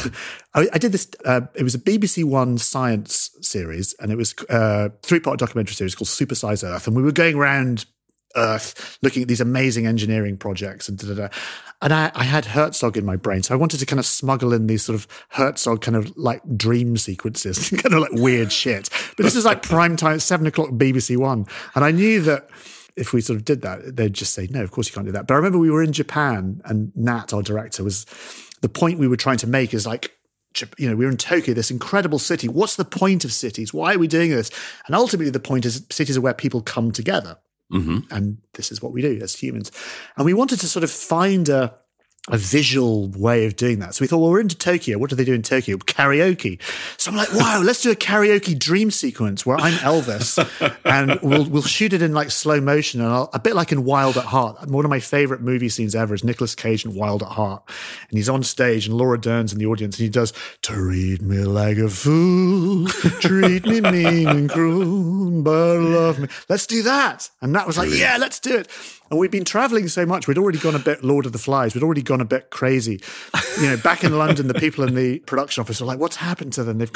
I, I did this, uh, it was a B B C One science series, and it was a three-part documentary series called Super Size Earth, and we were going around Earth looking at these amazing engineering projects and da, da, da. And I, I had Herzog in my brain, so I wanted to kind of smuggle in these sort of Herzog kind of like dream sequences, kind of like weird shit. But this is like prime time, seven o'clock B B C One, and I knew that if we sort of did that, they'd just say, no, of course you can't do that. But I remember we were in Japan, and Nat, our director, was the point we were trying to make is like, you know, we're in Tokyo, this incredible city. What's the point of cities? Why are we doing this? And ultimately, the point is cities are where people come together. Mm-hmm. And this is what we do as humans. And we wanted to sort of find a, a visual way of doing that. So we thought, well, we're into Tokyo. What do they do in Tokyo? Karaoke. So I'm like, wow, let's do a karaoke dream sequence where I'm Elvis and we'll we'll shoot it in like slow motion. And I'll, a bit like in Wild at Heart. One of my favorite movie scenes ever is Nicolas Cage in Wild at Heart. And he's on stage and Laura Dern's in the audience and he does, treat me like a fool, treat me mean and cruel, but love me. Let's do that. And Nat was like, yeah, let's do it. And we'd been traveling so much, we'd already gone a bit Lord of the Flies. We'd already gone a bit crazy. You know, back in London, the people in the production office were like, what's happened to them? They've gone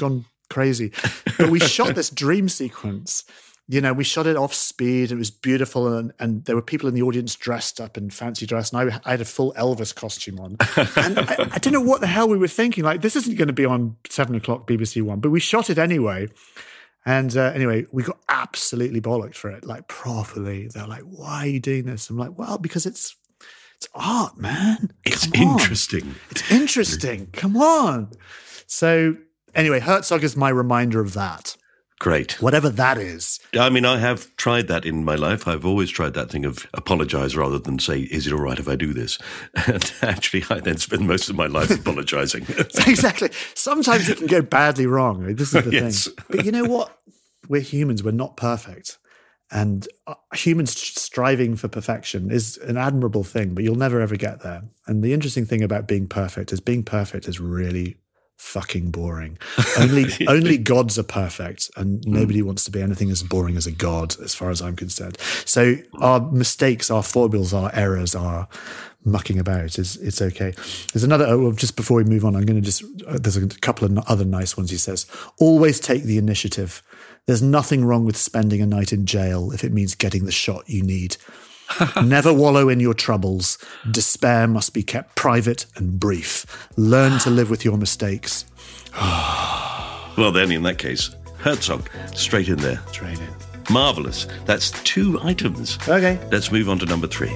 crazy. But we shot this dream sequence. You know, we shot it off speed. It was beautiful. And, and there were people in the audience dressed up in fancy dress. And I, I had a full Elvis costume on. And I, I don't know what the hell we were thinking. Like, this isn't going to be on seven o'clock B B C One. But we shot it anyway. And uh, anyway, we got absolutely bollocked for it, like properly. They're like, why are you doing this? I'm like, well, because it's it's art, man. It's Come on. interesting. It's interesting. Come on. So anyway, Herzog is my reminder of that. Great. Whatever that is. I mean, I have tried that in my life. I've always tried that thing of apologize rather than say, is it all right if I do this? And actually, I then spend most of my life apologizing. Exactly. Sometimes it can go badly wrong. This is the Yes. thing. But you know what? We're humans. We're not perfect. And humans striving for perfection is an admirable thing, but you'll never, ever get there. And the interesting thing about being perfect is being perfect is really fucking boring. Only only gods are perfect, and nobody mm. wants to be anything as boring as a god, as far as I'm concerned. So our mistakes, our foibles, our errors, our mucking about is it's okay. There's another. Oh, just before we move on, I'm going to just. Uh, there's a couple of other nice ones. He says, "Always take the initiative. There's nothing wrong with spending a night in jail if it means getting the shot you need." Never wallow in your troubles. Despair must be kept private and brief. Learn to live with your mistakes. Well, then, in that case, Herzog, straight in there. Straight in. Marvellous. That's two items. Okay. Let's move on to number three.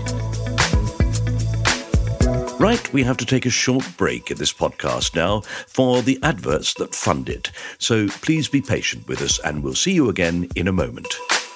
Right, we have to take a short break in this podcast now for the adverts that fund it. So please be patient with us, and we'll see you again in a moment.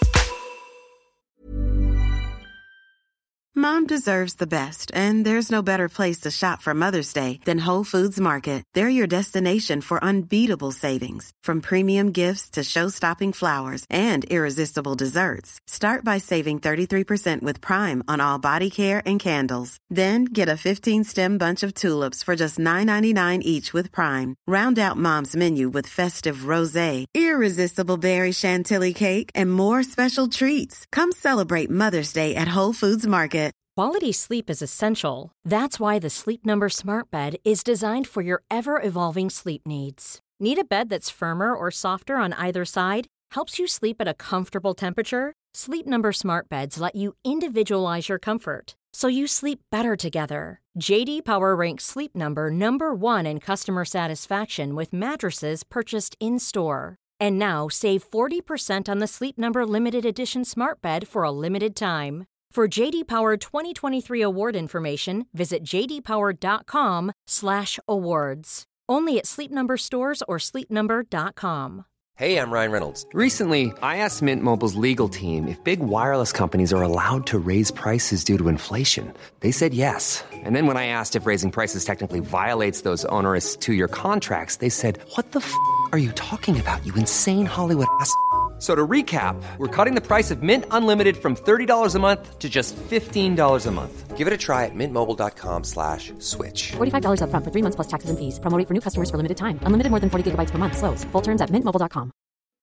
Mom deserves the best, and there's no better place to shop for Mother's Day than Whole Foods Market. They're your destination for unbeatable savings, from premium gifts to show-stopping flowers and irresistible desserts. Start by saving thirty-three percent with Prime on all body care and candles. Then get a fifteen-stem bunch of tulips for just nine ninety-nine each with Prime. Round out Mom's menu with festive rosé, irresistible berry chantilly cake, and more special treats. Come celebrate Mother's Day at Whole Foods Market. Quality sleep is essential. That's why the Sleep Number Smart Bed is designed for your ever-evolving sleep needs. Need a bed that's firmer or softer on either side? Helps you sleep at a comfortable temperature? Sleep Number Smart Beds let you individualize your comfort, so you sleep better together. J D Power ranks Sleep Number number one in customer satisfaction with mattresses purchased in-store. And now save forty percent on the Sleep Number Limited Edition Smart Bed for a limited time. For J D Power twenty twenty-three award information, visit jdpower.com slash awards. Only at Sleep Number stores or sleep number dot com. Hey, I'm Ryan Reynolds. Recently, I asked Mint Mobile's legal team if big wireless companies are allowed to raise prices due to inflation. They said yes. And then when I asked if raising prices technically violates those onerous two-year contracts, they said, "What the f*** are you talking about, you insane Hollywood ass f- So to recap, we're cutting the price of Mint Unlimited from thirty dollars a month to just fifteen dollars a month. Give it a try at mintmobile.com slash switch. forty-five dollars up front for three months plus taxes and fees. Promo rate for new customers for limited time. Unlimited more than forty gigabytes per month. Slows full terms at mint mobile dot com.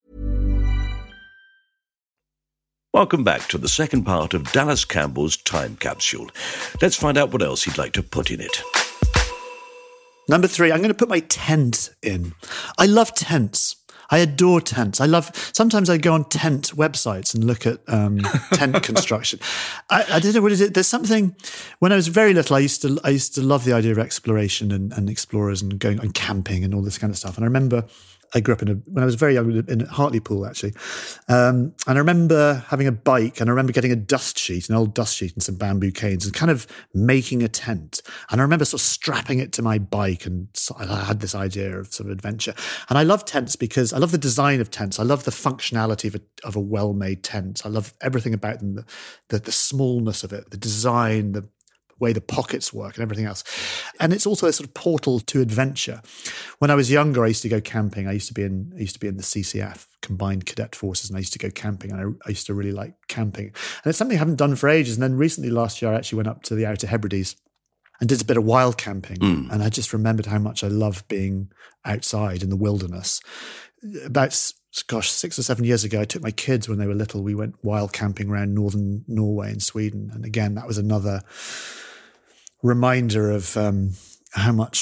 Welcome back to the second part of Dallas Campbell's Time Capsule. Let's find out what else he'd like to put in it. Number three, I'm going to put my tent in. I love tents. I adore tents. I love, sometimes I go on tent websites and look at um, tent construction. I, I don't know what is it. There's something, when I was very little, I used to I used to love the idea of exploration and, and explorers and going and camping and all this kind of stuff. And I remember I grew up in a, when I was very young in Hartlepool, actually. Um, and I remember having a bike, and I remember getting a dust sheet, an old dust sheet and some bamboo canes, and kind of making a tent. And I remember sort of strapping it to my bike, and so I had this idea of sort of adventure. And I love tents because I love the design of tents. I love the functionality of a, of a well-made tent. I love everything about them, the, the, the smallness of it, the design, the way the pockets work and everything else. And it's also a sort of portal to adventure. When I was younger, I used to go camping. I used to be in I used to be in the C C F, Combined Cadet Forces, and I used to go camping, and I, I used to really like camping. And it's something I haven't done for ages. And then recently, last year, I actually went up to the Outer Hebrides and did a bit of wild camping. Mm. And I just remembered how much I love being outside in the wilderness. About gosh, six or seven years ago, I took my kids when they were little. We went wild camping around northern Norway and Sweden. And again, that was another reminder of um, how much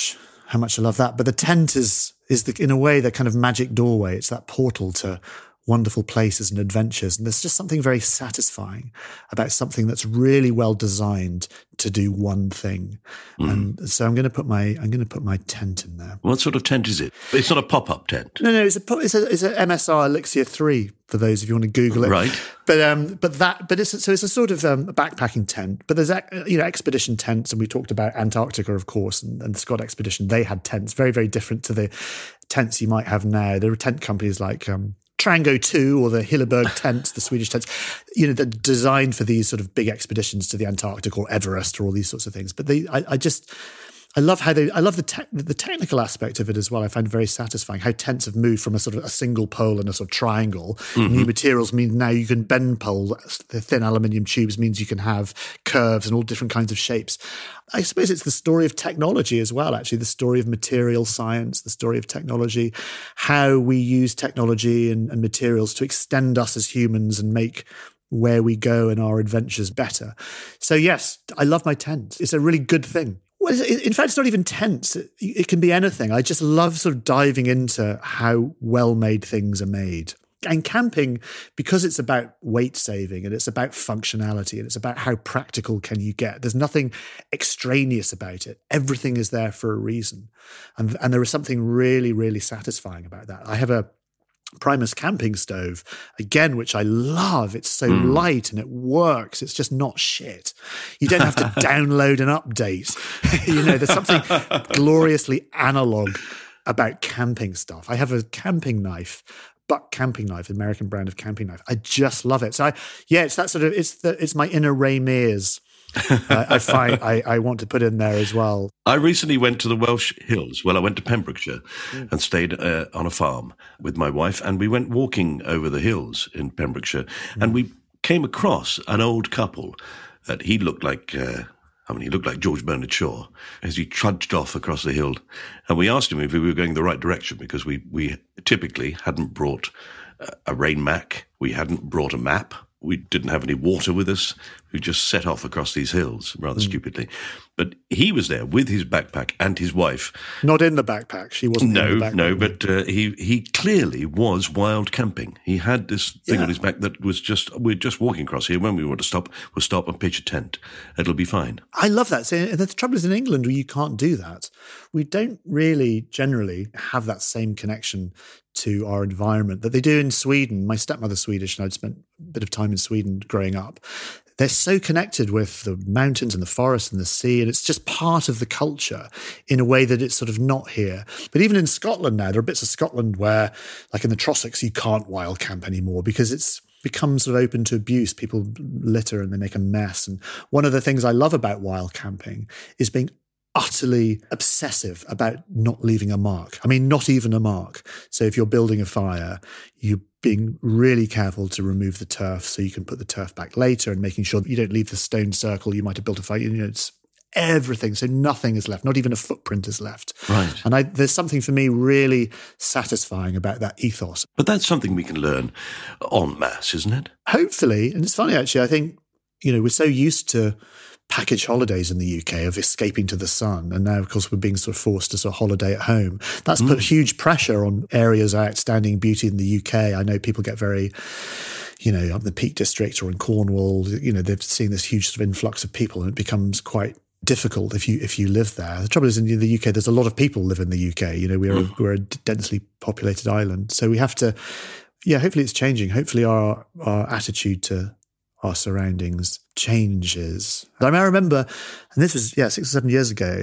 how much I love that. But the tent is, is the, in a way, the kind of magic doorway. It's that portal to wonderful places and adventures. And there's just something very satisfying about something that's really well designed to do one thing. Mm. And so I'm going to put my I'm going to put my tent in there. What sort of tent is it? It's not a pop-up tent. No, no, it's a it's a it's a M S R Elixir three for those if you want to Google it. Right. But um, but that but it's so it's a sort of um, a backpacking tent. But there's you know expedition tents, and we talked about Antarctica, of course, and, and the Scott Expedition. They had tents very very different to the tents you might have now. There are tent companies like Um, Trango two or the Hilleberg tents, the Swedish tents, you know, they're designed for these sort of big expeditions to the Antarctic or Everest or all these sorts of things. But they, I, I just, I love how they, I love the te- the technical aspect of it as well. I find very satisfying how tents have moved from a sort of a single pole and a sort of triangle. Mm-hmm. New materials mean now you can bend pole. The thin aluminium tubes means you can have curves and all different kinds of shapes. I suppose it's the story of technology as well, actually, the story of material science, the story of technology, how we use technology and, and materials to extend us as humans and make where we go and our adventures better. So yes, I love my tent. It's a really good thing. Well, in fact, it's not even tents. It, it can be anything. I just love sort of diving into how well-made things are made. And camping, because it's about weight saving and it's about functionality and it's about how practical can you get. There's nothing extraneous about it. Everything is there for a reason. And, and there is something really, really satisfying about that. I have a Primus camping stove, again, which I love. It's so mm. light and it works. It's just not shit. You don't have to download an update. You know, there's something gloriously analog about camping stuff. I have a camping knife, Buck camping knife, American brand of camping knife. I just love it. So I, yeah, it's that sort of, it's the, it's my inner Ray Mears. uh, I find I, I want to put in there as well. I recently went to the Welsh Hills. Well, I went to Pembrokeshire mm. and stayed uh, on a farm with my wife, and we went walking over the hills in Pembrokeshire, mm. and we came across an old couple that he looked like, uh, I mean, he looked like George Bernard Shaw as he trudged off across the hill. And we asked him if we were going the right direction, because we, we typically hadn't brought a rain mac. We hadn't brought a map. We didn't have any water with us. We just set off across these hills rather mm. stupidly. But he was there with his backpack and his wife. Not in the backpack. She wasn't no, in the backpack. No, but uh, he, he clearly was wild camping. He had this thing yeah. on his back that was just, we're just walking across here. When we want to stop, we'll stop and pitch a tent. It'll be fine. I love that. So the trouble is in England, you can't do that. We don't really generally have that same connection to our environment that they do in Sweden. My stepmother's Swedish, and I'd spent a bit of time in Sweden growing up. They're so connected with the mountains and the forest and the sea, and it's just part of the culture in a way that it's sort of not here. But even in Scotland now, there are bits of Scotland where, like in the Trossachs, you can't wild camp anymore because it's become sort of open to abuse. People litter and they make a mess. And one of the things I love about wild camping is being utterly obsessive about not leaving a mark. I mean, not even a mark. So if you're building a fire, you're being really careful to remove the turf so you can put the turf back later, and making sure that you don't leave the stone circle you might have built a fire. You know, it's everything. So nothing is left. Not even a footprint is left. Right. And I, there's something for me really satisfying about that ethos. But that's something we can learn en masse, isn't it? Hopefully. And it's funny, actually. I think, you know, we're so used to package holidays in the U K of escaping to the sun. And now, of course, we're being sort of forced to sort of holiday at home. That's mm. put huge pressure on areas of outstanding beauty in the U K. I know people get very, you know, up in the Peak District or in Cornwall, you know, they've seen this huge sort of influx of people, and it becomes quite difficult if you if you live there. The trouble is, in the U K, there's a lot of people live in the U K. You know, we're, mm. a, we're a densely populated island. So we have to, yeah, hopefully it's changing. Hopefully our, our attitude to our surroundings changes. I mean, I remember, and this was, yeah, six or seven years ago,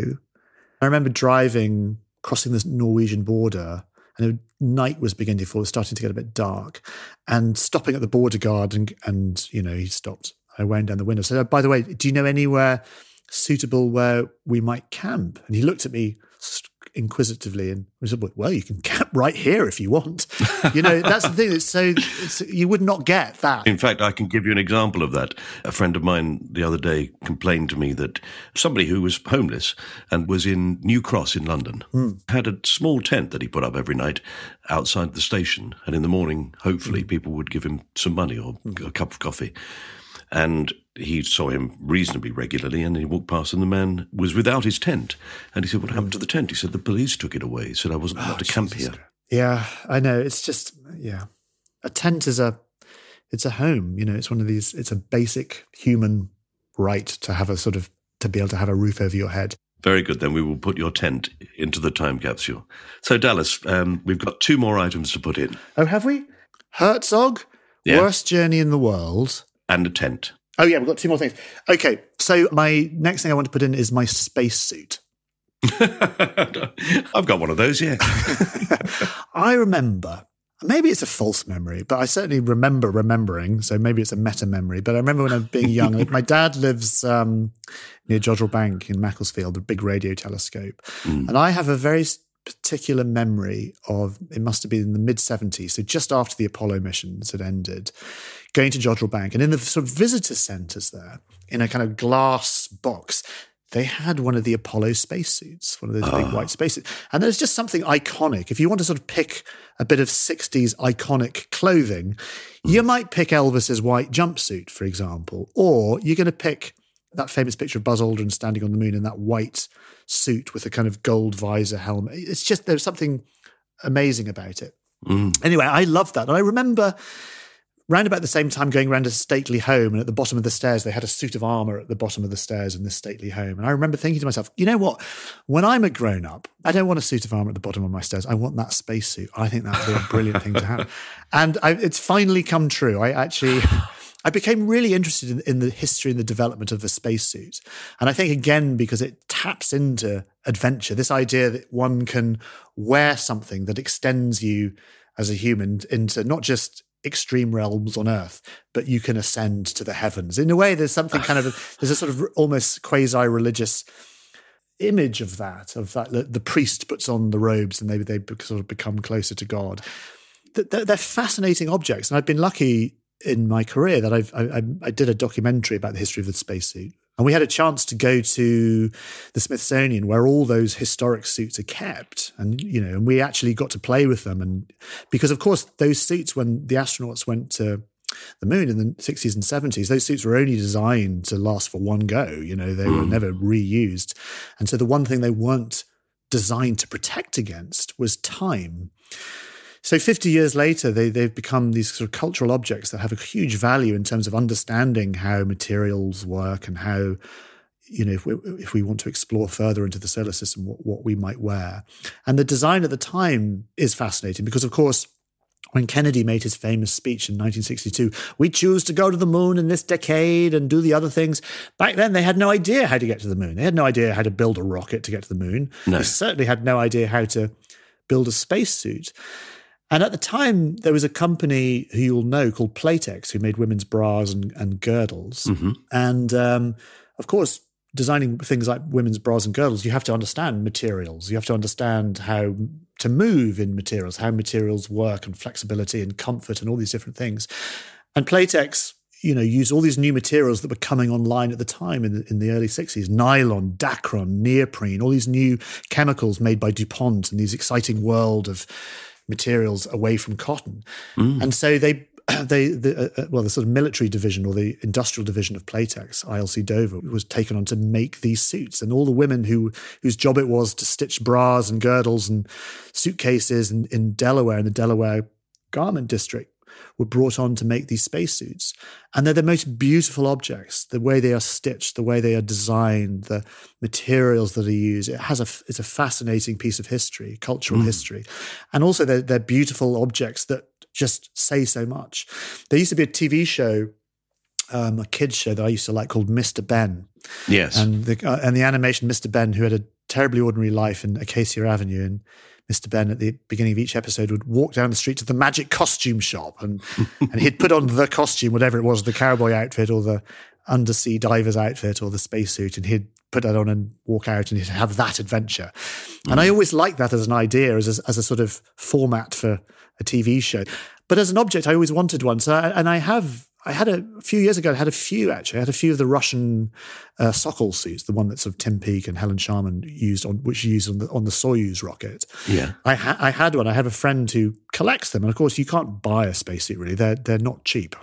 I remember driving, crossing the Norwegian border, and night was beginning to fall, it was starting to get a bit dark, and stopping at the border guard, and, and you know, he stopped. I wound down the window. So, oh, by the way, do you know anywhere suitable where we might camp? And he looked at me inquisitively and we said, well, you can camp right here if you want. You know, that's the thing. It's so, it's, you would not get that. In fact, I can give you an example of that. A friend of mine the other day complained to me that somebody who was homeless and was in New Cross in London mm. had a small tent that he put up every night outside the station. And in the morning, hopefully, mm. people would give him some money or mm. a cup of coffee. And he saw him reasonably regularly, and he walked past and the man was without his tent. And he said, what happened to the tent? He said, the police took it away. He said, I wasn't allowed Oh, to camp Jesus here. Christ. Yeah, I know. It's just, yeah. A tent is a, it's a home, you know, it's one of these, it's a basic human right to have a sort of, to be able to have a roof over your head. Very good. Then we will put your tent into the time capsule. So, Dallas, um, we've got two more items to put in. Oh, have we? Herzog, Yeah. worst journey in the world. And a tent. Oh, yeah, we've got two more things. Okay, so my next thing I want to put in is my spacesuit. I've got one of those, yeah. I remember, maybe it's a false memory, but I certainly remember remembering, so maybe it's a meta memory, but I remember when I was being young, my dad lives um, near Jodrell Bank in Macclesfield, a big radio telescope, mm. and I have a very particular memory of, it must have been in the mid-seventies, so just after the Apollo missions had ended, going to Jodrell Bank, and in the sort of visitor centres there, in a kind of glass box, they had one of the Apollo spacesuits, one of those oh. big white spacesuits. And there's just something iconic. If you want to sort of pick a bit of sixties iconic clothing, mm. you might pick Elvis's white jumpsuit, for example, or you're going to pick that famous picture of Buzz Aldrin standing on the moon in that white suit with a kind of gold visor helmet. It's just, there's something amazing about it. Mm. Anyway, I love that. And I remember round about the same time going around a stately home, and at the bottom of the stairs, they had a suit of armour at the bottom of the stairs in this stately home. And I remember thinking to myself, you know what? When I'm a grown-up, I don't want a suit of armour at the bottom of my stairs. I want that spacesuit. I think that would be a brilliant thing to have. And I, it's finally come true. I actually... I became really interested in, in the history and the development of the spacesuit. And I think, again, because it taps into adventure, this idea that one can wear something that extends you as a human into not just extreme realms on Earth, but you can ascend to the heavens. In a way, there's something kind of, a, there's a sort of almost quasi-religious image of that, of that, the priest puts on the robes and maybe they sort of become closer to God. They're, they're fascinating objects. And I've been lucky in my career that I've, I, I did a documentary about the history of the spacesuit. And we had a chance to go to the Smithsonian where all those historic suits are kept. And, you know, and we actually got to play with them. And because, of course, those suits, when the astronauts went to the moon in the sixties and seventies, those suits were only designed to last for one go. You know, they mm. were never reused. And so the one thing they weren't designed to protect against was time. So fifty years later, they, they've become these sort of cultural objects that have a huge value in terms of understanding how materials work and how, you know, if we, if we want to explore further into the solar system, what, what we might wear. And the design at the time is fascinating because, of course, when Kennedy made his famous speech in nineteen sixty-two, we choose to go to the moon in this decade and do the other things. Back then, they had no idea how to get to the moon. They had no idea how to build a rocket to get to the moon. No. They certainly had no idea how to build a spacesuit. And at the time, there was a company who you'll know called Playtex who made women's bras and, and girdles. Mm-hmm. And, um, of course, designing things like women's bras and girdles, you have to understand materials. You have to understand how to move in materials, how materials work and flexibility and comfort and all these different things. And Playtex, you know, used all these new materials that were coming online at the time in the, in the early sixties, nylon, Dacron, neoprene, all these new chemicals made by DuPont and these exciting world of materials away from cotton. Mm. And so they, they the, uh, well, the sort of military division or the industrial division of Playtex, I L C Dover, was taken on to make these suits. And all the women who whose job it was to stitch bras and girdles and suitcases in, in Delaware, in the Delaware garment district, were brought on to make these spacesuits. And they're the most beautiful objects, the way they are stitched, the way they are designed, the materials that are used. It has a, it's a fascinating piece of history, cultural mm. history. And also they're, they're beautiful objects that just say so much. There used to be a T V show, um, a kids show that I used to like called Mister Ben. Yes. And the, uh, and the animation Mister Ben, who had a terribly ordinary life in Acacia Avenue, and Mister Ben at the beginning of each episode would walk down the street to the magic costume shop and and he'd put on the costume, whatever it was, the cowboy outfit or the undersea diver's outfit or the spacesuit, and he'd put that on and walk out and he'd have that adventure. Mm. And I always liked that as an idea, as a, as a sort of format for a T V show. But as an object, I always wanted one. So, I, and I have I had a, a few years ago, I had a few actually. I had a few of the Russian uh, Sokol suits, the one that sort of Tim Peake and Helen Sharman used on, which you used on the, on the Soyuz rocket. Yeah. I, ha- I had one. I have a friend who collects them. And of course, you can't buy a spacesuit really. They're, they're not cheap,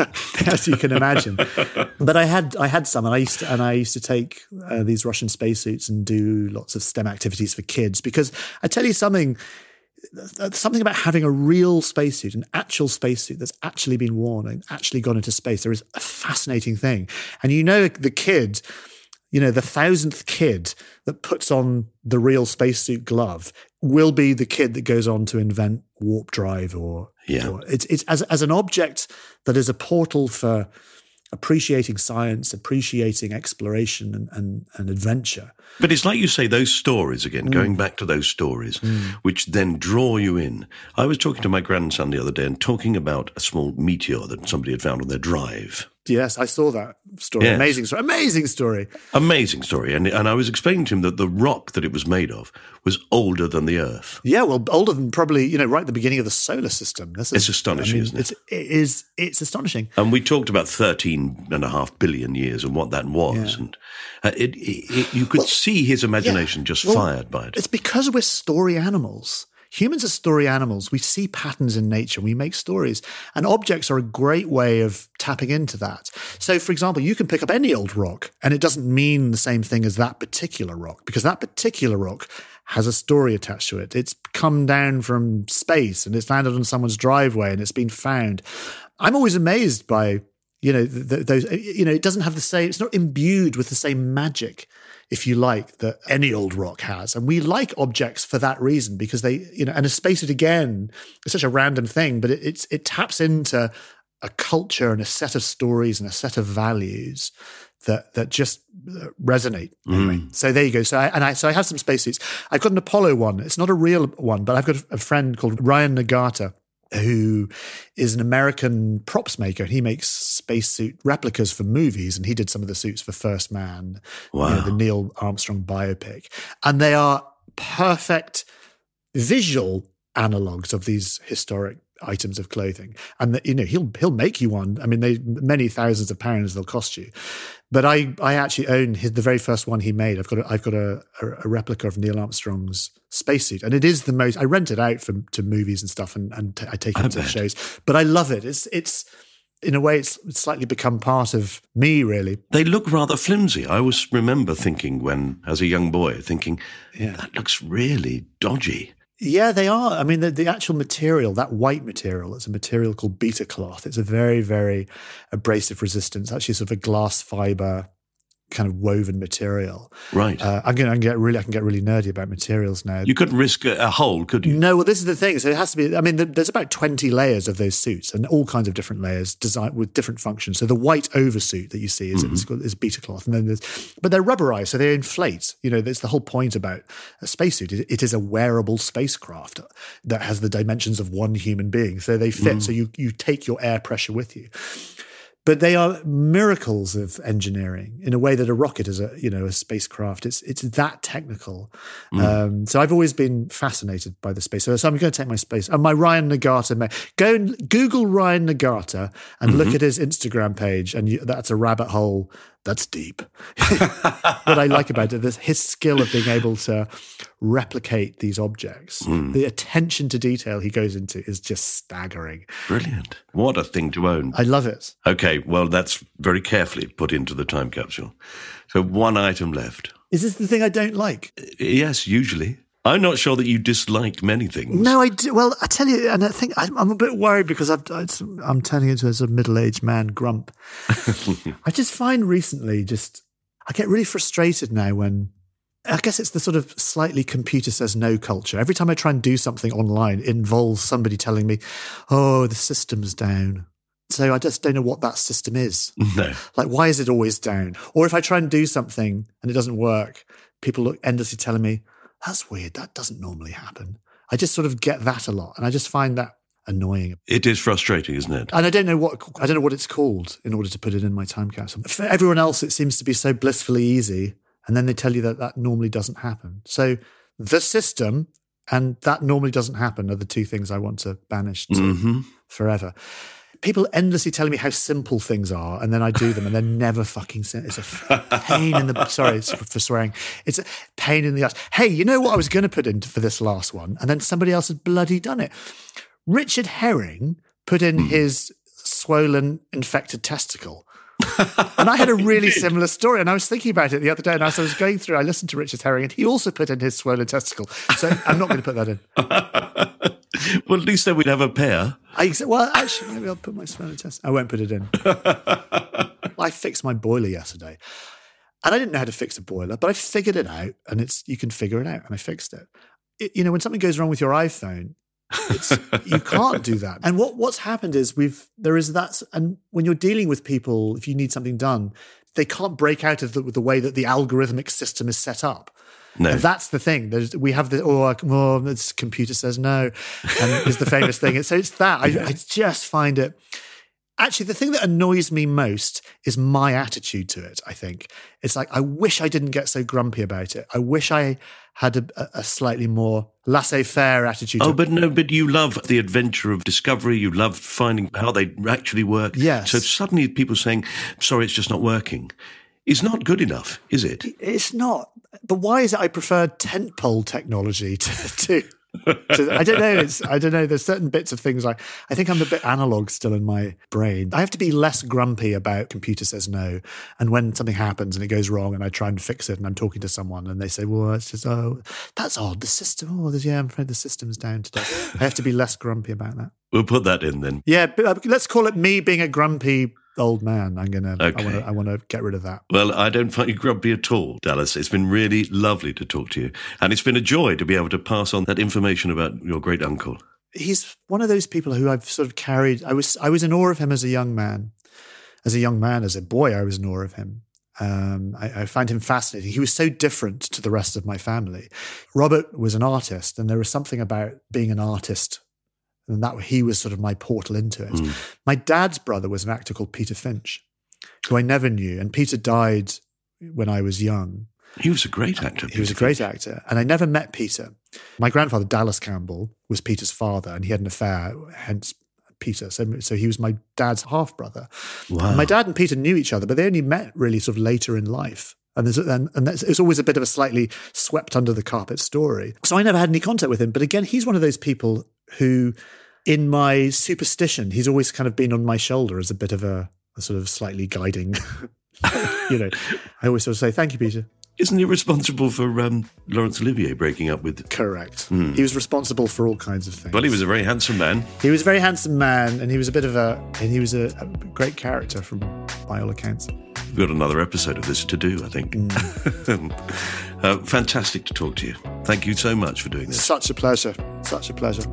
as you can imagine. But I had, I had some and I used to, and I used to take uh, these Russian spacesuits and do lots of STEM activities for kids, because I tell you something, something about having a real spacesuit, an actual spacesuit that's actually been worn and actually gone into space. There is a fascinating thing. And you know, the kid, you know, the thousandth kid that puts on the real spacesuit glove will be the kid that goes on to invent warp drive or, yeah. or it's, it's as, as an object that is a portal for appreciating science, appreciating exploration and, and, and adventure. But it's like you say, those stories again, mm. going back to those stories, mm. which then draw you in. I was talking to my grandson the other day and talking about a small meteor that somebody had found on their drive. Yes, I saw that story. Yes. Amazing story. Amazing story. Amazing story. And and I was explaining to him that the rock that it was made of was older than the Earth. Yeah, well, older than probably, you know, right at the beginning of the solar system. This is, it's astonishing, I mean, isn't it? It's, it is, it's astonishing. And we talked about thirteen and a half billion years and what that was. Yeah. And uh, it, it, it, you could well, see his imagination yeah. just well, fired by it. It's because we're story animals. Humans are story animals. We see patterns in nature. We make stories. And objects are a great way of tapping into that. So, for example, you can pick up any old rock and it doesn't mean the same thing as that particular rock, because that particular rock has a story attached to it. It's come down from space and it's landed on someone's driveway and it's been found. I'm always amazed by, you know, th- those, you know, it doesn't have the same, it's not imbued with the same magic, if you like, that any old rock has. And we like objects for that reason, because they, you know, and a spacesuit again is such a random thing, but it, it's, it taps into a culture and a set of stories and a set of values that that just resonate. Anyway. Mm. So there you go. So I, and I, so I have some spacesuits. I've got an Apollo one. It's not a real one, but I've got a friend called Ryan Nagata, who is an American props maker. He makes spacesuit replicas for movies, and he did some of the suits for First Man, wow. you know, the Neil Armstrong biopic. And they are perfect visual analogues of these historic items of clothing. And, the, you know, he'll he'll make you one. I mean, they many thousands of pounds they'll cost you. But I, I actually own his, the very first one he made. I've got a, I've got a, a replica of Neil Armstrong's spacesuit, and it is the most. I rent it out for to movies and stuff, and, and t- I take it to shows. But I love it. It's it's in a way it's slightly become part of me. Really, they look rather flimsy. I always remember thinking when, as a young boy, thinking yeah. that looks really dodgy. Yeah, they are. I mean, the, the actual material, that white material, it's a material called beta cloth. It's a very, very abrasive resistance, actually sort of a glass fiber kind of woven material. Right. Uh, I'm going to get really, I can get really nerdy about materials now. You couldn't risk a, a hole, could you? No, well, this is the thing. So it has to be, I mean, there's about twenty layers of those suits and all kinds of different layers designed with different functions. So the white oversuit that you see is, mm-hmm. is, called, is beta cloth. And then there's, but they're rubberized, so they inflate. You know, that's the whole point about a spacesuit. It, it is a wearable spacecraft that has the dimensions of one human being. So they fit. Mm. So you, you take your air pressure with you. But they are miracles of engineering in a way that a rocket is a, you know, a spacecraft. It's it's that technical. Mm. Um, so I've always been fascinated by the space. So, so I'm going to take my space. And my Ryan Nagata, go and Google Ryan Nagata and mm-hmm. look at his Instagram page, and you, that's a rabbit hole that's deep. What I like about it is his skill of being able to replicate these objects. Mm. The attention to detail he goes into is just staggering. Brilliant. What a thing to own. I love it. Okay, well, that's very carefully put into the time capsule. So one item left. Is this the thing I don't like? Yes, usually. I'm not sure that you dislike many things. No, I do. Well, I tell you, and I think I'm, I'm a bit worried because I've, I'm turning into a sort of middle-aged man grump. I just find recently just, I get really frustrated now when, I guess it's the sort of slightly computer says no culture. Every time I try and do something online, it involves somebody telling me, oh, the system's down. So I just don't know what that system is. No. Like, why is it always down? Or if I try and do something and it doesn't work, people look endlessly telling me, that's weird. That doesn't normally happen. I just sort of get that a lot. And I just find that annoying. It is frustrating, isn't it? And I don't know what I don't know what it's called in order to put it in my time capsule. For everyone else, it seems to be so blissfully easy. And then they tell you that that normally doesn't happen. So the system and that normally doesn't happen are the two things I want to banish to mm-hmm. forever. people endlessly telling me how simple things are, and then I do them, and they're never fucking simple. It's a pain in the... Sorry for swearing. It's a pain in the ass. Hey, you know what I was going to put in for this last one? And then somebody else had bloody done it. Richard Herring put in mm. his swollen, infected testicle. And I had a really similar story, and I was thinking about it the other day, and as I was going through, I listened to Richard Herring, and he also put in his swollen testicle. So I'm not going to put that in. Well, at least then we'd have a pair. I, well, actually, maybe I'll put my swollen testicle. I won't put it in. I fixed my boiler yesterday, and I didn't know how to fix a boiler, but I figured it out, and it's you can figure it out, and I fixed it. it you know, when something goes wrong with your iPhone, It's, you can't do that. And what, what's happened is we've there is that, and when you're dealing with people, if you need something done, they can't break out of the, the way that the algorithmic system is set up. No. And that's the thing. There's, we have the, oh, oh, this computer says no, and is the famous thing. So it's that. I, I just find it, actually, the thing that annoys me most is my attitude to it, I think. It's like, I wish I didn't get so grumpy about it. I wish I had a, a slightly more laissez-faire attitude. Oh, to but no, but you love the adventure of discovery. You love finding how they actually work. Yes. So suddenly people saying, sorry, it's just not working, is not good enough, is it? It's not. But why is it I prefer tentpole technology to... to So, I don't know. It's I don't know. There's certain bits of things like I think I'm a bit analog still in my brain. I have to be less grumpy about computer says no, and when something happens and it goes wrong and I try and fix it and I'm talking to someone and they say, "Well, it's just oh, that's odd. The system. Oh, yeah, I'm afraid the system's down today." I have to be less grumpy about that. We'll put that in then. Yeah, but, uh, let's call it me being a grumpy old man. I'm gonna. Okay. I want to. I want to get rid of that. Well, I don't find you grumpy at all, Dallas. It's been really lovely to talk to you, and it's been a joy to be able to pass on that information about your great uncle. He's one of those people who I've sort of carried. I was. I was in awe of him as a young man. As a young man, as a boy, I was in awe of him. Um, I, I find him fascinating. He was so different to the rest of my family. Robert was an artist, and there was something about being an artist. And that he was sort of my portal into it. Mm. My dad's brother was an actor called Peter Finch, who I never knew. And Peter died when I was young. He was a great actor. He was a great actor. And I never met Peter. My grandfather, Dallas Campbell, was Peter's father, and he had an affair, hence Peter. So, so he was my dad's half-brother. Wow. And my dad and Peter knew each other, but they only met really sort of later in life. And, there's, and, and that's, it's always a bit of a slightly swept under the carpet story. So I never had any contact with him. But again, he's one of those people who, in my superstition, he's always kind of been on my shoulder as a bit of a, a sort of slightly guiding, you know, I always sort of say, thank you, Peter. Isn't he responsible for um, Laurence Olivier breaking up with... Correct. Mm. He was responsible for all kinds of things. Well, he was a very handsome man. He was a very handsome man, and he was a bit of a... And he was a, a great character, from by all accounts. We've got another episode of this to do, I think. Mm. uh, fantastic to talk to you. Thank you so much for doing this. Such a pleasure. Such a pleasure.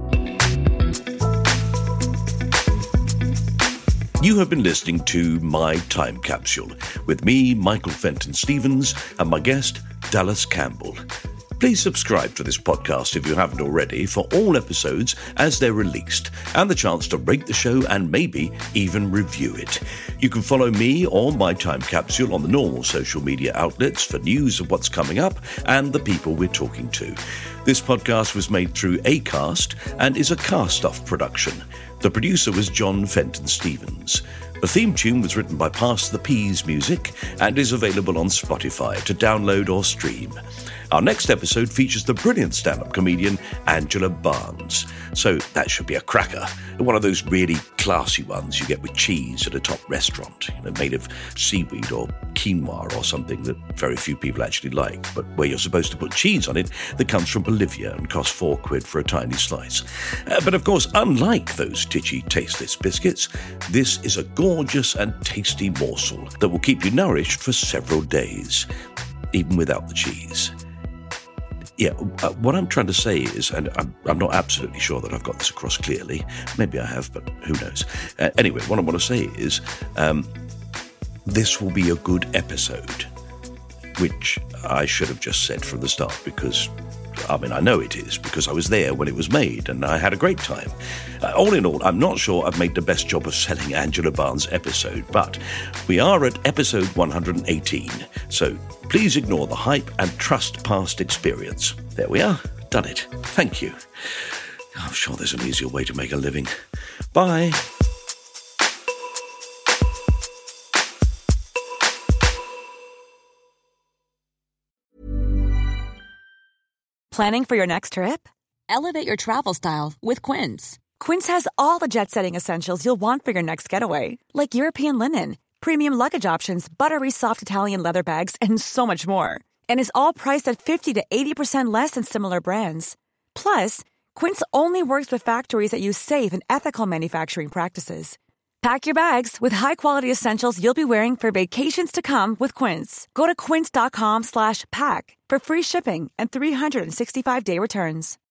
You have been listening to My Time Capsule with me, Michael Fenton Stevens, and my guest, Dallas Campbell. Please subscribe to this podcast if you haven't already for all episodes as they're released, and the chance to rate the show and maybe even review it. You can follow me or My Time Capsule on the normal social media outlets for news of what's coming up and the people we're talking to. This podcast was made through Acast and is a Cast-Off production. The producer was John Fenton Stevens. The theme tune was written by Pass the Peas Music and is available on Spotify to download or stream. Our next episode features the brilliant stand-up comedian Angela Barnes. So that should be a cracker. One of those really classy ones you get with cheese at a top restaurant, you know, made of seaweed or quinoa or something that very few people actually like, but where you're supposed to put cheese on it that comes from Bolivia and costs four quid for a tiny slice. Uh, but of course, unlike those titchy tasteless biscuits, this is a gorgeous and tasty morsel that will keep you nourished for several days, even without the cheese. Yeah, uh, what I'm trying to say is, and I'm, I'm not absolutely sure that I've got this across clearly. Maybe I have, but who knows? Uh, anyway, what I want to say is, um, this will be a good episode, which I should have just said from the start because, I mean, I know it is because I was there when it was made and I had a great time. Uh, all in all, I'm not sure I've made the best job of selling Angela Barnes' episode, but we are at episode one hundred eighteen, so please ignore the hype and trust past experience. There we are. Done it. Thank you. I'm sure there's an easier way to make a living. Bye. Planning for your next trip? Elevate your travel style with Quince. Quince has all the jet-setting essentials you'll want for your next getaway, like European linen, premium luggage options, buttery soft Italian leather bags, and so much more. And is all priced at fifty to eighty percent less than similar brands. Plus, Quince only works with factories that use safe and ethical manufacturing practices. Pack your bags with high-quality essentials you'll be wearing for vacations to come with Quince. Go to quince.com slash pack for free shipping and three sixty-five day returns.